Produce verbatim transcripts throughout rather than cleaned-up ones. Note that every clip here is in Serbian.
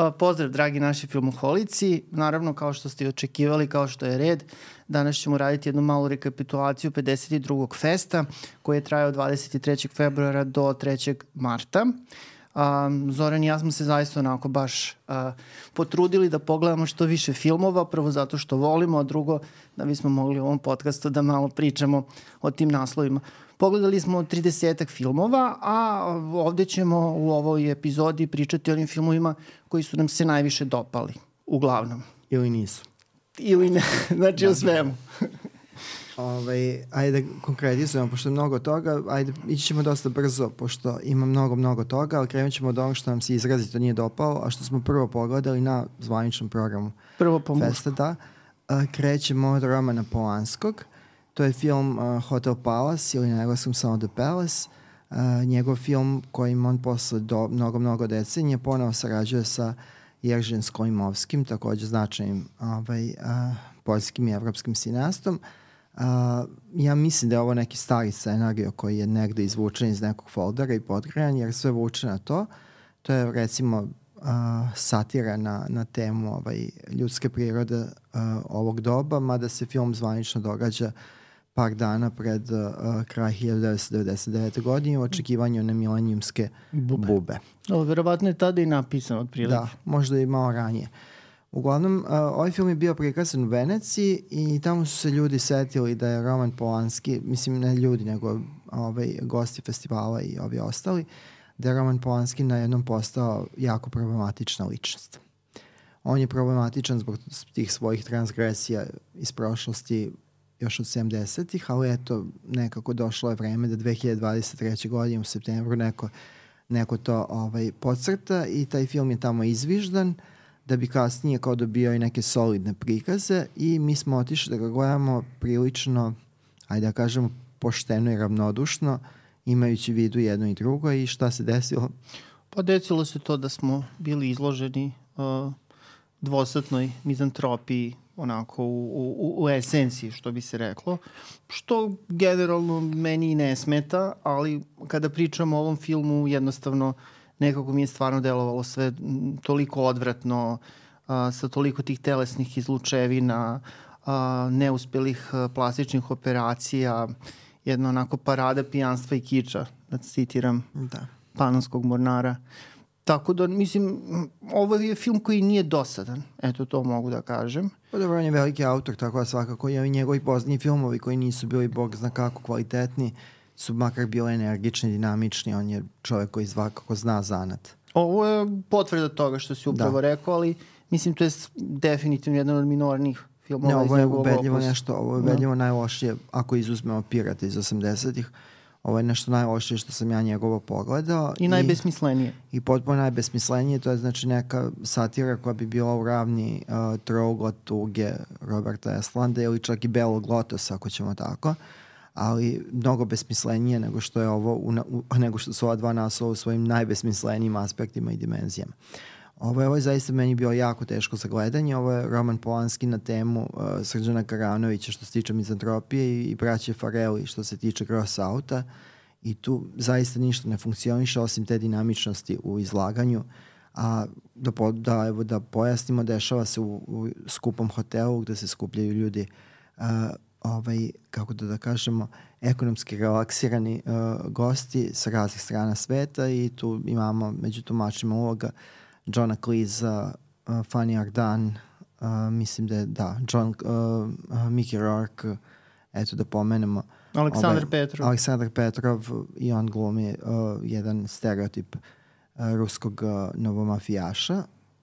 Pozdrav, dragi naši filmoholici. Naravno, kao što ste i očekivali, kao što je red, danas ćemo raditi jednu malu rekapitulaciju pedeset drugog festa koji je trajao od dvadeset trećeg februara do trećeg marta. Um, Zoran i ja smo se zaista onako baš uh, potrudili da pogledamo što više filmova, prvo zato što volimo, a drugo da bismo mogli u ovom podcastu da malo pričamo o tim naslovima. Pogledali smo tridesetak filmova, a ovde ćemo u ovoj epizodi pričati o onim filmovima koji su nam se najviše dopali, uglavnom. Ili nisu. Ili ne, znači da. O svemu. Ove, ajde da konkretizujemo, pošto je mnogo toga, ajde, ići ćemo dosta brzo, pošto ima mnogo, mnogo toga, ali krenut ćemo od onog što nam se izrazito nije dopalo, a što smo prvo pogledali na zvaničnom programu prvo festa. Da. A, krećemo od Romana Polanskog. To je film uh, Hotel Palace ili na engleskom samo The Palace. Uh, njegov film kojim on posle do mnogo, mnogo decenija ponovo sarađuje sa Jeržem Skojmovskim, takođe značajnim ovaj, uh, poljskim i evropskim sinastom. Uh, ja mislim da je ovo neki stari scenario koji je negde izvučen iz nekog foldera i podgrajan, jer sve vuče na to. To je recimo uh, satira na, na temu ovaj, ljudske prirode uh, ovog doba, mada se film zvanično događa par dana pred uh, kraj hiljadu devetsto devedeset devete. godine u očekivanju na milenijumske bube. bube. O, verovatno je tada i napisan od prilike. Da, možda i malo ranije. Uglavnom, uh, ovaj film je bio prikazan u Veneciji i tamo su se ljudi setili da je Roman Polanski, mislim ne ljudi, nego ovaj, gosti festivala i ovi ostali, da je Roman Polanski na jednom postao jako problematična ličnost. On je problematičan zbog tih svojih transgresija iz prošlosti još od sedamdesetih, ali eto, nekako došlo je vreme da dve hiljade dvadeset treće. godine u septembru neko, neko to ovaj, podcrta i taj film je tamo izviždan da bi kasnije kao dobio i neke solidne prikaze i mi smo otišli da ga gledamo prilično, ajde da kažemo, pošteno i ravnodušno, imajući vidu jedno i drugo. I šta se desilo? Pa desilo se to da smo bili izloženi uh, dvosatnoj mizantropiji, onako u, u, u esenciji, što bi se reklo, što generalno meni i ne smeta, ali kada pričamo o ovom filmu, jednostavno nekako mi je stvarno delovalo sve toliko odvratno, a, sa toliko tih telesnih izlučevina, a, neuspelih a, plastičnih operacija, jedna onako parada pijanstva i kiča, da citiram da. Panonskog mornara. Tako da, mislim, ovo je film koji nije dosadan. Eto, to mogu da kažem. Pa dobro, on je veliki autor, tako da svakako i njegovi pozniji filmovi koji nisu bili bog zna kako kvalitetni, su makar bili energični, dinamični. On je čovjek koji svakako zna zanat. Ovo je potvrda toga što si upravo da. rekao, ali mislim, to je definitivno jedan od minornih filmova. Ne, ovo je ubedljivo nešto, ovo je ubedljivo da. najlošije, ako izuzmemo Pirata iz osamdesetih. Ovo je nešto najlošije što sam ja njegovo pogledao. I najbesmislenije. I, i potpuno najbesmislenije, to je znači neka satira koja bi bila u ravni uh, Trouglot tuge Roberta Eslanda ili čak i Belog lotosa, ako ćemo tako, ali mnogo besmislenije nego što je ovo, u, u, nego što su ova dva naslova u svojim najbesmislenijim aspektima i dimenzijama. Ovo je, ovo je zaista meni bio jako teško za gledanje. Ovo je Roman Polanski na temu uh, Srđana Karanovića što se tiče mizantropije i, i braće Fareli što se tiče Gross Outa. I tu zaista ništa ne funkcioniše osim te dinamičnosti u izlaganju. A da, po, da, evo, da pojasnimo, dešava se u, u skupom hotelu gde se skupljaju ljudi uh, ovaj, kako da da kažemo, ekonomski relaksirani uh, gosti sa raznih strana sveta i tu imamo među tumačima uloga Johna Cleese-a, uh, Fanny Ardant, uh, mislim da je, da, John, uh, uh, Mickey Rourke, eto da pomenemo. Aleksandar ovaj, Petrov. Aleksandar Petrov i on glumi uh, jedan stereotip uh, ruskog uh, novomafijaša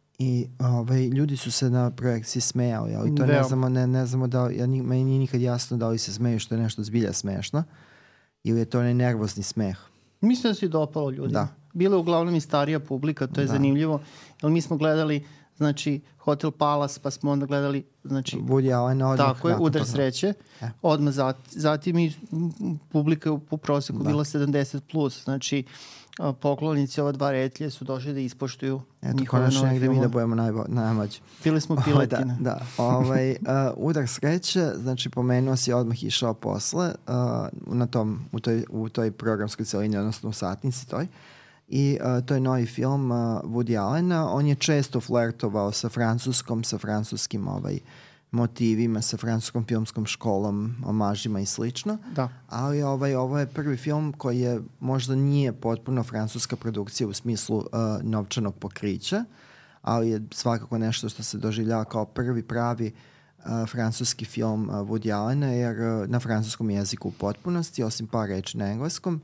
i ovaj, ljudi su se na projekciji smejali, ali to ne znamo, ne, ne znamo da, ja, meni nije nikad jasno da li se smeju što je nešto zbilja smešno ili je to onaj nervozni smeh. Mislim da se dopalo ljudima. Da. Bila je uglavnom i starija publika, to je da. zanimljivo, jer mi smo gledali, znači, Hotel Palace, pa smo onda gledali, znači, Woody Allen odmah. Tako je, Udar sreće, e. odmah zat, zatim i publika u proseku da. bila sedamdeset plus, znači, poklonici ova dva retlje su došli da ispoštuju Eto, njihove nove filmove. Eto, konačno mi da budemo najbo, najmlađi. Bili smo piletina. da, da. Ovaj, uh, Udar sreće, znači pomenuo si odmah išao posle uh, na tom, u, toj, u toj programskoj celini, odnosno u satnici toj. i uh, to je novi film uh, Woody Allena. On je često flertovao sa francuskom, sa francuskim ovaj, motivima, sa francuskom filmskom školom, omažima i slično. Da. Ali ovaj, ovo je prvi film koji je možda nije potpuno francuska produkcija u smislu uh, novčanog pokrića, ali je svakako nešto što se doživljava kao prvi pravi uh, francuski film uh, Woody Allena, jer uh, na francuskom jeziku u potpunosti, osim par reči na engleskom,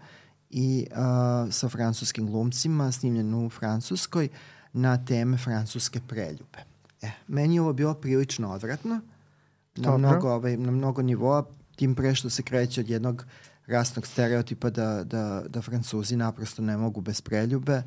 i uh, sa francuskim glumcima, snimljen u Francuskoj, na teme francuske preljube. E, meni je ovo bilo prilično odvratno, na mnogo, ovaj, na mnogo nivoa, tim pre što se kreće od jednog rasnog stereotipa da, da, da Francuzi naprosto ne mogu bez preljube,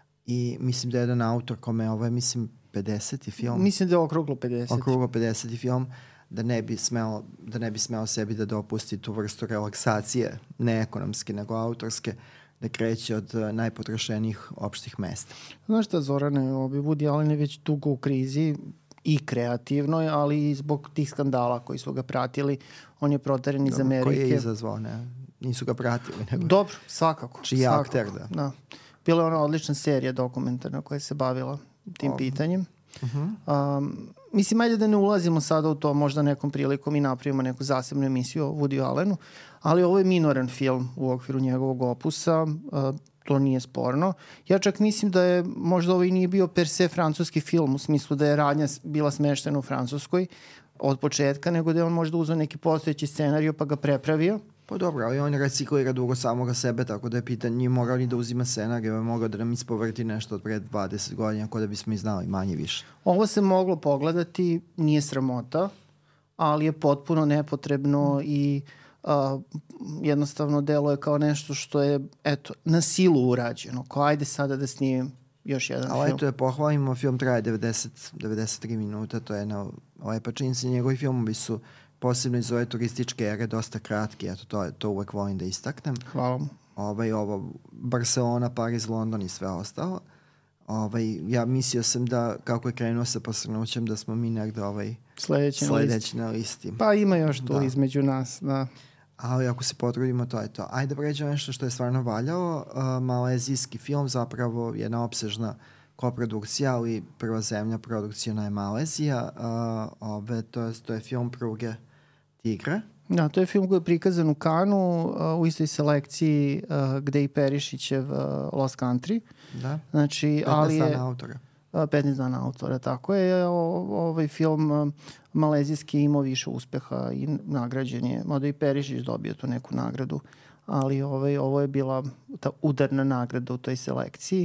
i mislim da je jedan autor kome ovo je, mislim, pedeseti film. Mislim da je okruglo pedeset. Okruglo pedeseti film, da ne bi smeo, da ne bi smeo sebi da dopusti tu vrstu relaksacije, ne ekonomske, nego autorske, da kreće od uh, najpotrošenijih opštih mesta. Znaš šta, Zorane, obi Woody Allen je već dugo u krizi i kreativnoj, ali i zbog tih skandala koji su ga pratili. On je proteren iz Amerike. Koji je izazvao, ne? Nisu ga pratili. Nego... Dobro, svakako. Čiji je akter, da. da. Bila je ona odlična serija dokumentarna koja se bavila tim o. pitanjem. Uh-huh. Um, mislim, ajde da ne ulazimo sada u to, možda nekom prilikom i napravimo neku zasebnu emisiju o Woody Allenu, ali ovo je minoran film u okviru njegovog opusa, uh, to nije sporno. Ja čak mislim da je možda ovo i nije bio per se francuski film, u smislu da je radnja bila smeštena u Francuskoj od početka, nego da je on možda uzeo neki postojeći scenariju pa ga prepravio. Pa dobro, ali on reciklira dugo samoga sebe, tako da je pitanje, nije morao ni da uzima scenariju, je mogao da nam ispovrti nešto od pre dvadeset godina, ako da bismo i znali manje više. Ovo se moglo pogledati, nije sramota, ali je potpuno nepotrebno mm. i a, jednostavno deluje kao nešto što je, eto, na silu urađeno. Ko ajde sada da snimim još jedan ali film. Eto je pohvalimo, film traje devedeset, devedeset tri minuta, to je na lepa činjenica, njegovi filmovi su posebno iz ove turističke ere dosta kratki, eto to, to uvek volim da istaknem. Hvala mu. Ovaj, ovo, Barcelona, Pariz, London i sve ostalo. Ovaj, ja mislio sam da, kako je krenuo sa posrnućem, da smo mi negde ovaj, sledeći, sledeći na listi. Pa ima još tu da. između nas, da. Ali ako se potrudimo, to je to. Ajde da pređemo nešto što je stvarno valjao. Uh, malezijski film, zapravo jedna opsežna koprodukcija, ali prva zemlja produkcijona je Malezija. Uh, ove, to, je, to je film Pruge Tigra. Da, to je film koji je prikazan u Kanu, uh, u istoj selekciji uh, gde i Perišićev uh, Lost Country. Da, znači, ali je, dana autora. Uh, petnaest dana autora, tako je. O, ovaj film uh, malezijski imao više uspeha i nagrađen je, mada i Perišić dobio tu neku nagradu, ali ovaj, ovo je bila ta udarna nagrada u toj selekciji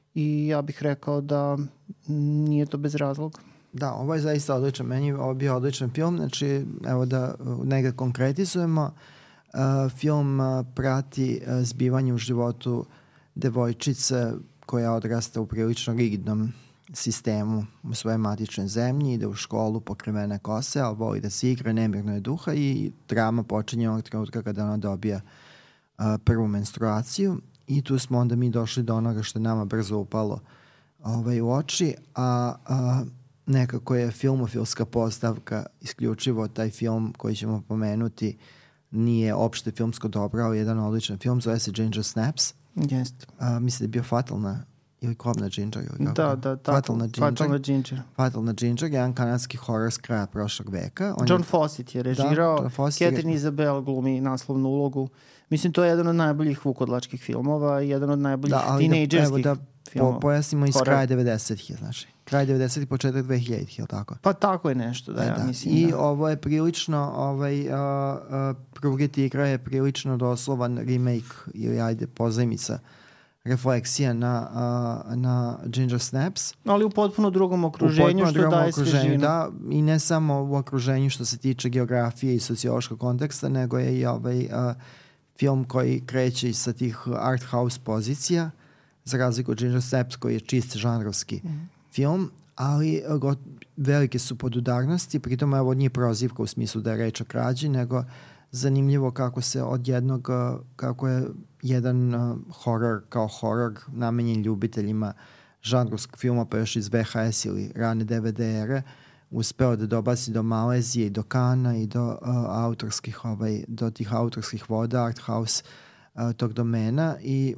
i ja bih rekao da nije to bez razloga. Da, ovo je zaista odličan. Meni je ovo bio odličan film. Znači, evo da negdje konkretizujemo. Uh, film uh, prati uh, zbivanje u životu devojčice koja odrasta u prilično rigidnom sistemu u svojoj matičnoj zemlji, ide u školu pokrivene kose, ali voli da se igra, nemirno je duha i drama počinje onog trenutka kada ona dobija uh, prvu menstruaciju. I tu smo onda mi došli do onoga što je nama brzo upalo ovaj, u oči, a... a nekako je filmofilska postavka isključivo taj film koji ćemo pomenuti nije opšte filmsko dobro, ali jedan odličan film, zove se Ginger Snaps. Jeste. Uh, mislim da je bio Fatalna ili Kobna Ginger. Ili kako? Da, da, tako. Fatalna Ginger. Fatalna Ginger. Fatalna Ginger, jedan kanadski horor s kraja prošlog veka. On John je, Fawcett je režirao, da, Catherine je... Isabel glumi naslovnu ulogu. Mislim, to je jedan od najboljih vukodlačkih filmova, jedan od najboljih da, tinejdžerskih da, filmova. Po, pojasnimo iz kraja devedesetih, znači. Kraj devedesetih, početak dvehiljaditih, je li tako? Pa tako je nešto, da, e, ja da. mislim. I da. ovo je prilično, ovaj, uh, uh, Pruge tigra je prilično doslovan remake ili ajde pozajmica refleksija na, uh, na Ginger Snaps. Ali u potpuno drugom okruženju, u potpuno što daje svežinu. Da, i ne samo u okruženju što se tiče geografije i sociološkog konteksta, nego je i ovaj uh, film koji kreće sa tih art house pozicija, za razliku od Ginger Snaps koji je čist žanrovski mm. film, ali go, velike su podudarnosti, pritom ovo nije prozivka u smislu da je reč o krađi, nego zanimljivo kako se od jednog, kako je jedan uh, horor kao horor namenjen ljubiteljima žanrovskog filma, pa još iz V H S ili rane D V D ere, uspeo da dobaci do Malezije i do Kana i do uh, autorskih, ovaj, do tih autorskih voda, art house uh, tog domena i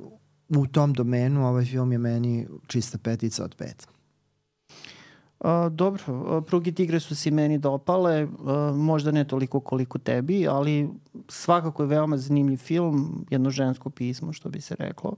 u tom domenu ovaj film je meni čista petica od pet. A, dobro, Pruge tigre su se meni dopale, a, možda ne toliko koliko tebi, ali svakako je veoma zanimljiv film, jedno žensko pismo, što bi se reklo.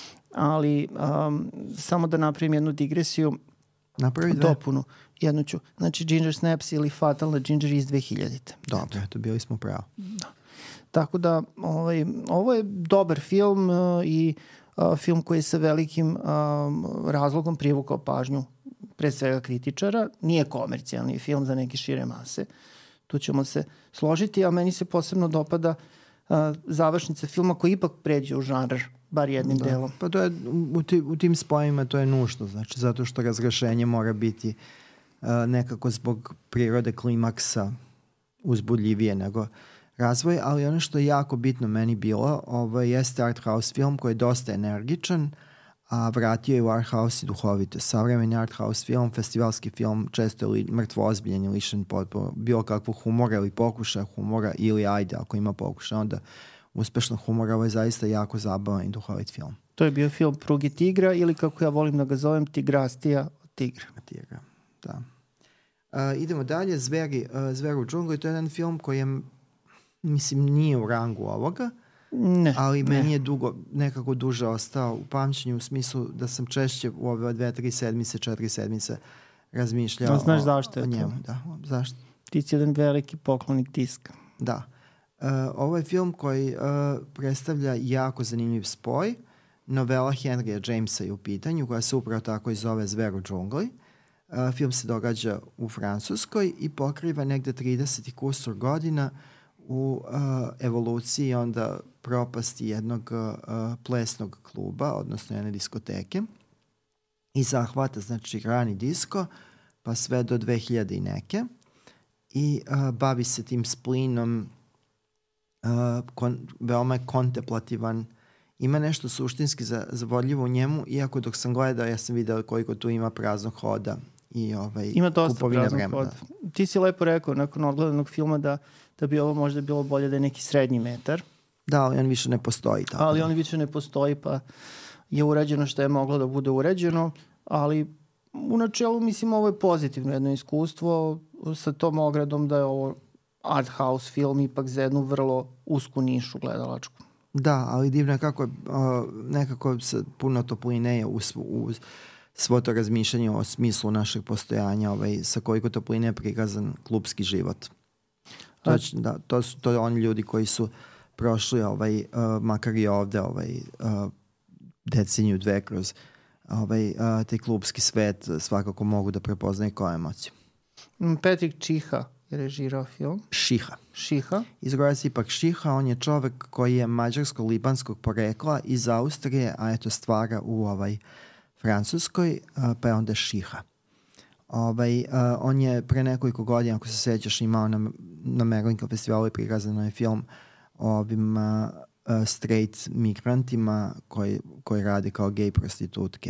Ali um, samo da napravim jednu digresiju, Napravi dve. dopunu, jednu ću. Znači Ginger Snaps ili Fatalna Ginger iz dve hiljadite. Dobro, eto, bili smo pravo. Da. Tako da ovaj, ovo je dobar film uh, i uh, film koji je sa velikim uh, razlogom privukao pažnju pre svega kritičara. Nije komercijalni film za neke šire mase. Tu ćemo se složiti, a meni se posebno dopada uh, završnica filma koji ipak pređe u žanr, bar jednim da. delom. Pa to je, u, ti, u tim spojima to je nužno, znači zato što razrešenje mora biti uh, nekako zbog prirode klimaksa uzbudljivije nego razvoj, ali ono što je jako bitno meni bilo, ovo jeste art house film koji je dosta energičan, a vratio je u art house i duhovite. Savremeni art house film, festivalski film, često je li, mrtvo ozbiljen i lišen potpuno bilo kakvog humora ili pokušaja humora, ili ajde, ako ima pokušaja, onda uspešno humora. Ovo je zaista jako zabavan i duhovit film. To je bio film Pruge tigra ili kako ja volim da ga zovem, Tigrastija od tigra. Tigra, da. Uh, idemo dalje, Zveri, uh, Zver u džungli, to je jedan film koji je, mislim, nije u rangu ovoga, ne, ali ne. meni je dugo, nekako duže ostao u pamćenju u smislu da sam češće u ove dve, tri sedmice, četiri sedmice razmišljao no, znaš o, zašto je o njemu. to? Da, zašto? Ti si jedan veliki poklonik diska. Da. Uh, ovo je film koji uh, predstavlja jako zanimljiv spoj. Novela Henrya Jamesa je u pitanju, koja se upravo tako i zove Zver u džungli. Uh, film se događa u Francuskoj i pokriva negde trideset i kusur godina u uh, evoluciji onda propasti jednog uh, plesnog kluba, odnosno jedne diskoteke, i zahvata, znači, rani disko, pa sve do dve hiljade i neke, i uh, bavi se tim splinom, uh, kon, veoma je kontemplativan, ima nešto suštinski za, zavodljivo u njemu, iako dok sam gledao ja sam video koliko tu ima praznog hoda i ovaj, ima dosta kupovine praznog vremena. hoda. Ti si lepo rekao nakon odgledanog filma da, da bi ovo možda bilo bolje da je neki srednji metar. Da, ali on više ne postoji. Tako ali da. on više ne postoji, pa je urađeno što je moglo da bude urađeno, ali u načelu mislim ovo je pozitivno jedno iskustvo sa tom ogradom da je ovo art house film ipak za jednu vrlo usku nišu gledalačku. Da, ali divno je kako uh, nekako se puno topline je uz, uz svo to razmišljanje o smislu našeg postojanja, ovaj, sa koliko topline je prikazan klupski život. To, je, da, to su to oni ljudi koji su prošli ovaj, uh, makar i ovde ovaj, uh, deceniju dve kroz ovaj, uh, taj klupski svet, svakako mogu da prepoznaju koje emocije. Patrick Čiha je režirao film. Šiha. Šiha. Izgovara se ipak Šiha, on je čovek koji je mađarsko-libanskog porekla iz Austrije, a eto stvara u ovaj Francuskoj, uh, pa je onda Šiha. Ovaj, uh, on je pre nekoliko godina, ako se sećaš, imao na, na Merlinka festivalu i prikazano je film o ovim uh, uh, straight migrantima koji, koji rade kao gej prostitutke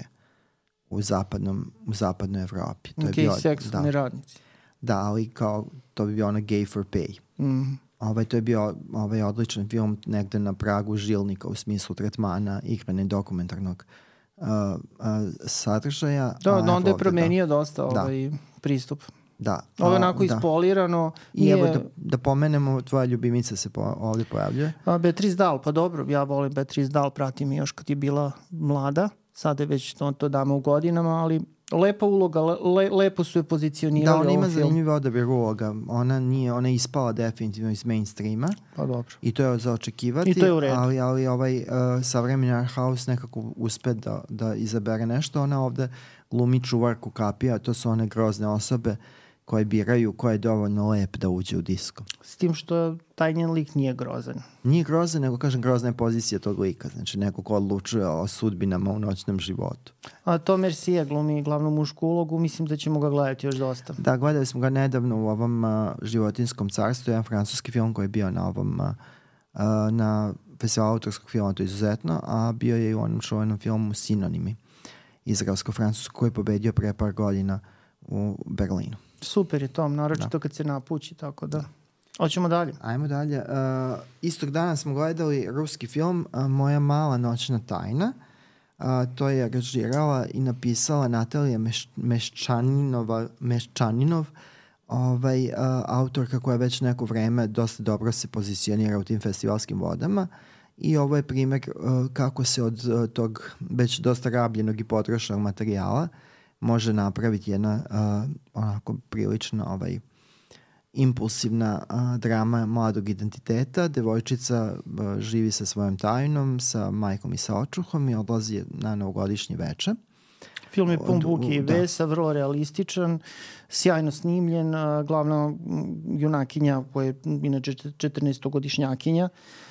u zapadnom, u zapadnoj Evropi. To je gej bio, seksualni da, radnici. Da, ali kao to bi bio ono gay for pay. Mm. Ovaj, to je bio ovaj odličan film negde na pragu žilnika u smislu tretmana igrane dokumentarnog uh, uh, sadržaja. Da, no, onda je ovde, promenio da. dosta ovaj da. pristup. Da. Ovo je onako da. ispolirano. I nije... evo da, da pomenemo, tvoja ljubimica se po, ovde pojavljuje. A, Beatrice Dalle, pa dobro, ja volim Beatrice Dalle, pratim je još kad je bila mlada, sada je već to, to dama u godinama, ali lepa uloga, le, lepo su je pozicionirali. Da, ona ima film. zanimljiv odabir uloga. Ona nije, ona je ispala definitivno iz mainstreama. Pa dobro. I to je za očekivati. I to je u redu. Ali, ali ovaj uh, savremeni art house nekako uspe da, da izabere nešto. Ona ovde glumi čuvarku kapija, to su one grozne osobe koje biraju ko je dovoljno lep da uđe u disko. S tim što taj njen lik nije grozan. Nije grozan, nego kažem grozna je pozicija tog lika. Znači neko ko odlučuje o sudbinama u noćnom životu. A Tom Mercier glumi glavnu mušku ulogu, mislim da ćemo ga gledati još dosta. Da, gledali smo ga nedavno u ovom uh, Životinskom carstvu, jedan francuski film koji je bio na ovom uh, uh, na festivalu autorskog filma, to je izuzetno, a bio je i u onom čuvenom filmu Sinonimi, izraelsko-francusko, koji je pobedio pre par godina u Berlinu. Super je Tom, naročito da. Kad se napući, tako da. Hoćemo dalje. Ajmo dalje. Uh, istog dana smo gledali ruski film uh, Moja mala noćna tajna. A, to je režirala i napisala Natalija Meš, Meščaninova, Meščaninov, ovaj, a, autorka koja već neko vreme dosta dobro se pozicionira u tim festivalskim vodama. I ovo je primjer uh, kako se od uh, tog već dosta rabljenog i potrošenog materijala može napraviti jedna uh, onako prilično ovaj, impulsivna uh, drama mladog identiteta. Devojčica uh, živi sa svojom tajnom, sa majkom i sa očuhom i odlazi na novogodišnje veče. Film je pun buke i vesa, vrlo realističan, sjajno snimljen. Uh, glavna junakinja, koja je inače četrnaestogodišnjakinja,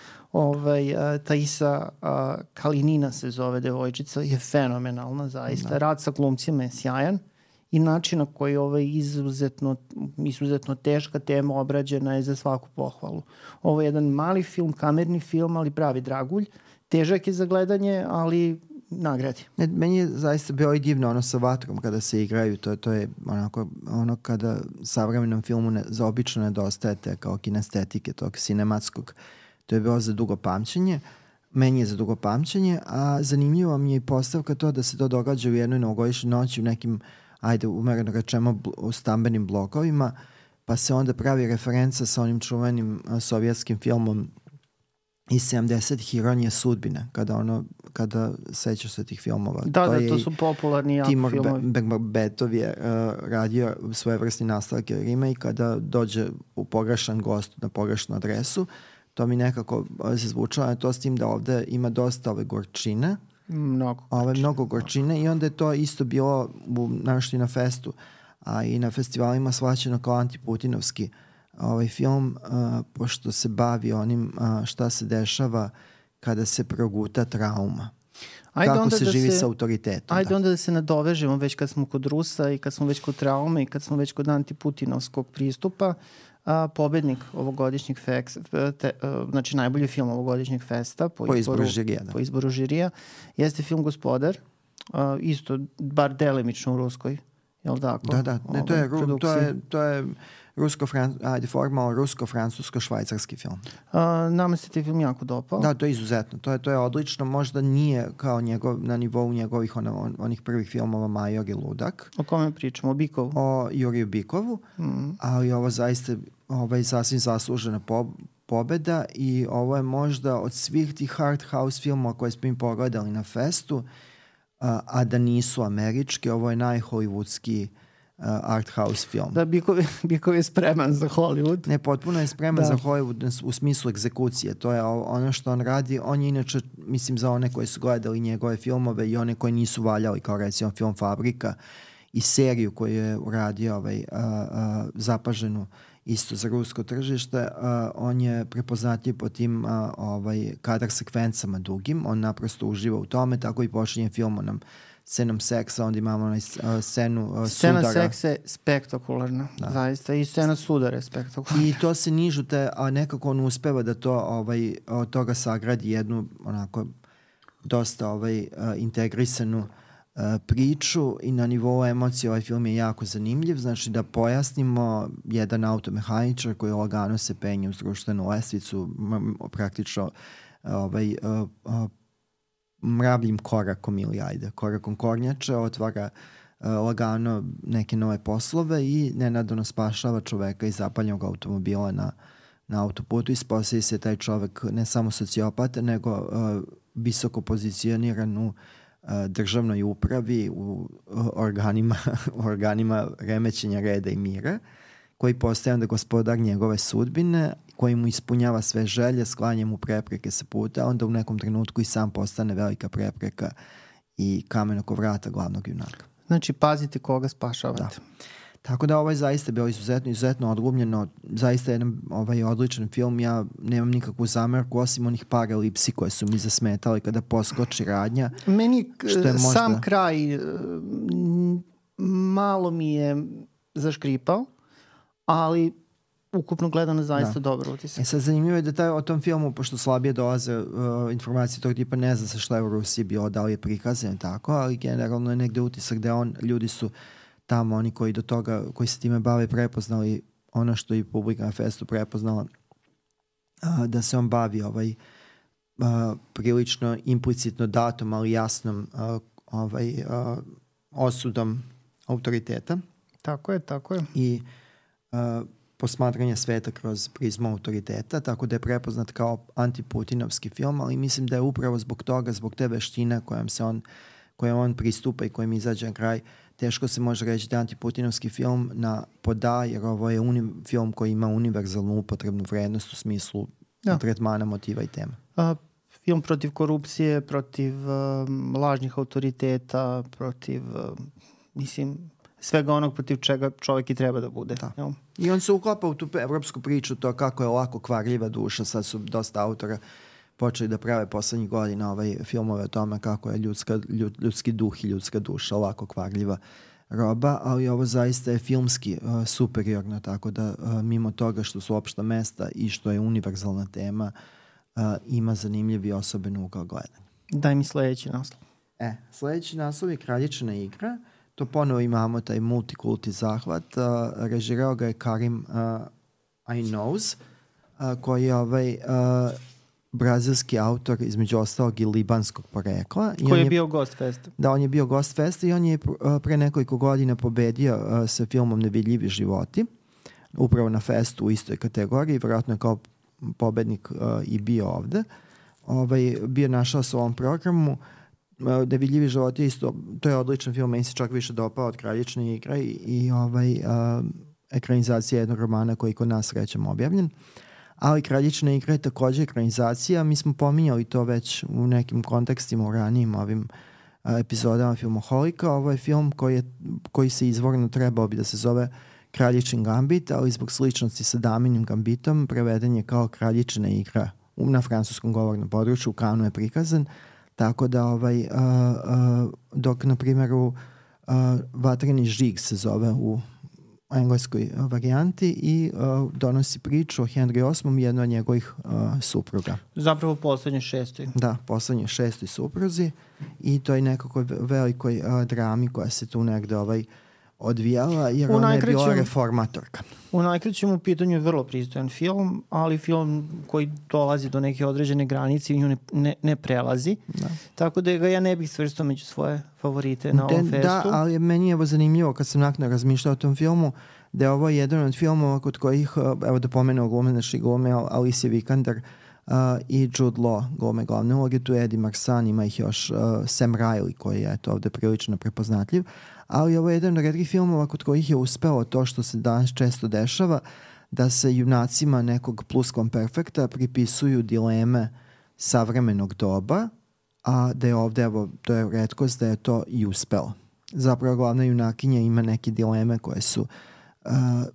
Ovaj, uh, Taisa uh, Kalinina se zove devojčica, je fenomenalna zaista. Da. Rad sa glumcima je sjajan i način na koji ovaj izuzetno, izuzetno teška tema obrađena je za svaku pohvalu. Ovo je jedan mali film, kamerni film, ali pravi dragulj. Težak je za gledanje, ali nagradi. Ne, meni je zaista bilo i divno ono sa vatrom kada se igraju. To, to je onako, ono kada savremenom filmu ne, za obično nedostaje te kao kinestetike, tog sinematskog. To je bilo za dugo pamćenje. Meni je za dugo pamćenje, a zanimljivo mi je i postavka to da se to događa u jednoj novogodišnjoj noći u nekim, ajde umereno rečemo, u stambenim blokovima, pa se onda pravi referenca sa onim čuvenim a, sovjetskim filmom iz sedamdesetih Ironija sudbine, kada ono, kada sećaš se tih filmova. Da, to da, to su popularni jako Timur filmovi. Timur Bekmambetov je uh, radio svojevrsni nastavak remake i kada dođe u pogrešan gost na pogrešnu adresu, to mi nekako se zvučalo na to s tim da ovde ima dosta ove gorčine. Mnogo gorčine. Ove, mnogo gorčine i onda je to isto bilo u, našto i na festu, a i na festivalima shvaćeno kao antiputinovski ovaj film, uh, pošto se bavi onim uh, šta se dešava kada se proguta trauma. Ajde kako se da živi se, sa autoritetom. Ajde da. onda da se nadovežemo već kad smo kod Rusa i kad smo već kod traume i kad smo već kod antiputinovskog pristupa. A, pobednik ovogodišnjeg festa, te, a, znači najbolji film ovogodišnjeg festa po, po izboru, izboru žirija, da. po izboru žirija, jeste film Gospodar, a, isto bar delimično u ruskoj, jel tako? Da, da, ne, to, je, to, je, to je rusko, ajde, formalno rusko-francusko-švajcarski film. A, nama se taj film jako dopao. Da, to je izuzetno, to je, to je odlično, možda nije kao njegov, na nivou njegovih on, on, onih prvih filmova Major i Ludak. O kome pričamo? O Bikovu? O Juriju Bikovu, mm. ali ovo zaista ovaj, sasvim zaslužena po, pobeda i ovo je možda od svih tih art house filmova koje smo im pogledali na festu, a, a da nisu američki, ovo je najhollywoodski Uh, art house film. Da, Bikov je, Bikov je spreman za Hollywood. Ne, potpuno je spreman da. za Hollywood u smislu egzekucije. To je ono što on radi. On je inače, mislim, za one koji su gledali njegove filmove i one koji nisu valjali, kao recimo film Fabrika i seriju koju je uradio ovaj, uh, uh, zapaženu isto za rusko tržište, uh, on je prepoznatljiv po tim uh, ovaj, kadar sekvencama dugim. On naprosto uživa u tome, tako i počinje film nam scenom seksa, onda imamo onaj uh, scenu uh, scena sudara. Scena seksa je spektakularna, da. Zaista, i scena sudara je spektakularna. I to se nižu te, a nekako on uspeva da to, ovaj, od toga sagradi jednu onako dosta ovaj, uh, integrisanu uh, priču i na nivou emocije ovaj film je jako zanimljiv. Znači da pojasnimo, jedan automehaničar koji lagano se penje uz društvenu lestvicu, praktično ovaj, uh, uh, mravljim korakom ili ajde, korakom kornjača, otvara uh, lagano neke nove poslove i nenadano spašava čoveka iz zapaljenog automobila na, na autoputu. Ispostavi se taj čovek ne samo sociopata, nego uh, visoko pozicioniran u uh, državnoj upravi, u uh, organima, organima remećenja reda i mira, koji postaje onda gospodar njegove sudbine, koji mu ispunjava sve želje, sklanja mu prepreke sa puta, onda u nekom trenutku i sam postane velika prepreka i kamen oko vrata glavnog junaka. Znači, pazite koga spašavate. Da. Tako da ovo je zaista bilo izuzetno, izuzetno odglumljeno, zaista jedan ovaj odličan film, ja nemam nikakvu zamerku, osim onih par elipsi koje su mi zasmetali kada poskoči radnja. Meni možda... sam kraj malo mi je zaškripao, ali ukupno gledano zaista da. Dobro utisak. E sad zanimljivo je da taj, o tom filmu, pošto slabije dolaze uh, informacije tog tipa, ne zna se šta je u Rusiji bilo, da li je prikazan tako, ali generalno je negde utisak da on, ljudi su tamo, oni koji do toga, koji se time bave, prepoznali ono što i publika na festu prepoznala, uh, da se on bavi ovaj uh, prilično implicitno datom, ali jasnom uh, ovaj, uh, osudom autoriteta. Tako je, tako je. I uh, posmatranje sveta kroz prizmu autoriteta, tako da je prepoznat kao antiputinovski film, ali mislim da je upravo zbog toga, zbog te veštine kojom se on, kojom on pristupa i kojim izađe na kraj, teško se može reći da je antiputinovski film na poda, jer ovo je uni, film koji ima univerzalnu upotrebnu vrednost u smislu ja. tretmana, motiva i tema. A, film protiv korupcije, protiv um, lažnih autoriteta, protiv, uh, mislim, svega onog protiv čega čovjek i treba da bude. Da. Jel? I on se uklapa u tu evropsku priču, to kako je lako kvarljiva duša, sad su dosta autora počeli da prave poslednjih godina ovaj filmove o tome kako je ljudska, ljud, ljudski duh i ljudska duša lako kvarljiva roba, ali ovo zaista je filmski uh, superiorno, tako da uh, mimo toga što su opšta mesta i što je univerzalna tema, uh, ima zanimljiv i osoben ugao gledanja. Daj mi sledeći naslov. E, sledeći naslov je Kraljičina igra. To ponovo imamo taj multikulti zahvat. Uh, režirao ga je Karim uh, Aynouz, uh, koji je ovaj uh, brazilski autor, između ostalog i libanskog porekla. I koji je, je bio gost festa. Da, on je bio gost festa i on je uh, pre nekoliko godina pobedio uh, sa filmom Nevidljivi životi, upravo na festu u istoj kategoriji, vjerojatno je kao pobednik uh, i bio ovde. Ovaj, bio našao se u ovom programu. Nevidljivi životi isto, to je odličan film, meni se čak više dopao od Kraljične igre i, i ovaj, uh, ekranizacija jednog romana koji kod nas srećem objavljen. Ali Kraljična igra je također ekranizacija. Mi smo pominjali to već u nekim kontekstima u ranijim ovim uh, epizodama Filmoholika. Ovo je film koji, je, koji se izvorno trebao bi da se zove Kraljičin gambit, ali zbog sličnosti sa Daminim gambitom preveden je kao Kraljična igra na francuskom govornom području, u Kanu je prikazan. Tako da ovaj, uh, uh, dok na primjer u uh, Vatreni žig se zove u engleskoj varijanti i uh, donosi priču o Henry osmom i jednoj od njegovih uh, supruga. Zapravo poslednje šestoj. Da, poslednje šestoj supruzi i to je nekako velikoj uh, drami koja se tu negde ovaj, odvijala, jer ona je bila reformatorka. U najkraćem u pitanju je vrlo pristojan film, ali film koji dolazi do neke određene granice i nju ne, ne, ne prelazi. Da. Tako da ga ja ne bih svrstao među svoje favorite na ovom festu. Da, ali meni je ovo zanimljivo kad sam nakon razmišljao o tom filmu, da je ovo jedan od filmova kod kojih, evo da pomenu glume, naši glume, Alicia Vikander uh, i Jude Law glume glavne uloge, tu je Eddie Marsan, ima ih još uh, Sam Riley koji je to ovde prilično prepoznatljiv, ali ovo je jedan od retkih filmova kod kojih je uspeo to što se danas često dešava, da se junacima nekog pluskvamperfekta pripisuju dileme savremenog doba, a da je ovde, evo, to je retkost da je to i uspelo. Zapravo glavna junakinja ima neke dileme koje su uh,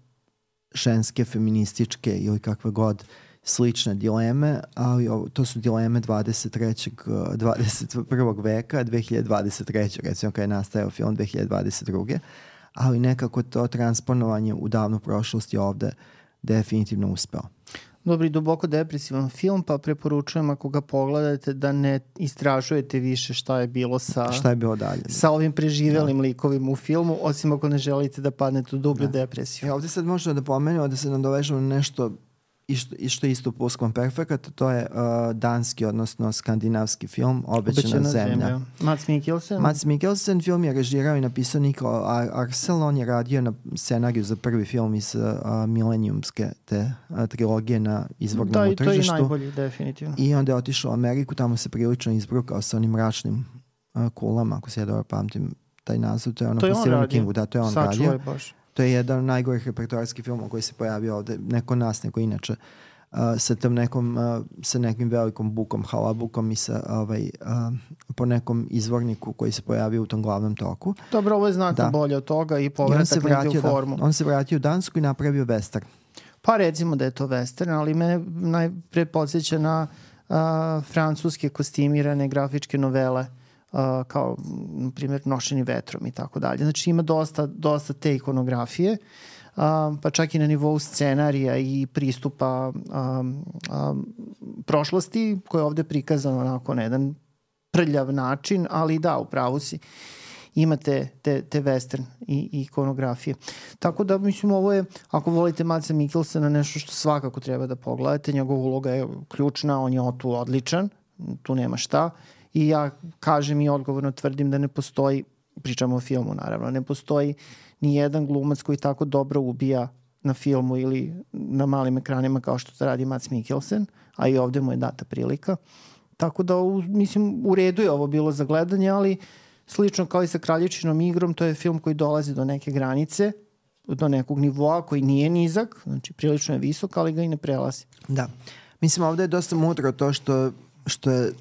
ženske, feminističke ili kakve god slične dileme, ali ovo, to su dileme dvadeset trećeg dvadeset prvog veka, dve hiljade dvadeset treće recimo kada je nastajao film dve hiljade dvadeset druge ali nekako to transponovanje u davnu prošlost je ovde definitivno uspeo. Dobri, duboko depresivan film, pa preporučujem ako ga pogledate da ne istražujete više šta je bilo sa, šta je bilo dalje, sa ovim preživelim da. likovima u filmu, osim ako ne želite da padnete u dublju da. depresiju. Ja, ovde sad možemo da pomenemo da se nadovežemo na nešto i što, i što isto pluskvamperfekat, to je uh, danski, odnosno skandinavski film Obećana, Obećana zemlja. zemlja. Mads Mikkelsen. Mads Mikkelsen film je režirao i napisao Niko Arsel, on je radio na scenariju za prvi film iz uh, milenijumske te uh, trilogije na izvornom da, tržištu. Da, i to je najbolji, definitivno. I onda je otišao u Ameriku, tamo se prilično izbrukao sa onim mračnim uh, kulama, ako se ja dobro pamtim taj naziv, to je ono to je po Stephenu Kingu, da, to je on Sačuvaj radio. Baš. To je jedan od najgorih repertoarskih filmova koji se pojavio ovde, neko nas, neko inače, uh, sa tom nekom, uh, sa nekim velikom bukom, halabukom i sa ovaj, uh, po nekom izvorniku koji se pojavio u tom glavnom toku. Dobro, ovo je znatno da. bolje od toga i povratak negdje u formu. Da, on se vratio u Dansku i napravio western. Pa recimo da je to western, ali mene najpre podsjeća na uh, francuske kostimirane grafičke novele. Uh, kao, na primjer, Nošeni vetrom i tako dalje. Znači ima dosta, dosta te ikonografije, uh, pa čak i na nivou scenarija i pristupa um, um, prošlosti, koja je ovde prikazano onako na jedan prljav način, ali da, upravo si. Imate te, te western i, i ikonografije. Tako da, mislim, ovo je, ako volite Madsa Mikkelsena, nešto što svakako treba da pogledate. Njegova uloga je ključna, on je tu odličan. tu nema šta. I ja kažem i odgovorno tvrdim da ne postoji, pričamo o filmu naravno, ne postoji ni jedan glumac koji tako dobro ubija na filmu ili na malim ekranima kao što to radi Mads Mikkelsen, a i ovde mu je data prilika. Tako da, u, mislim, u redu je ovo bilo za gledanje, ali slično kao i sa Kraljičinom igrom, to je film koji dolazi do neke granice, do nekog nivoa koji nije nizak, znači prilično je visok, ali ga i ne prelazi. Da. Mislim, ovde je dosta mudro to što, što je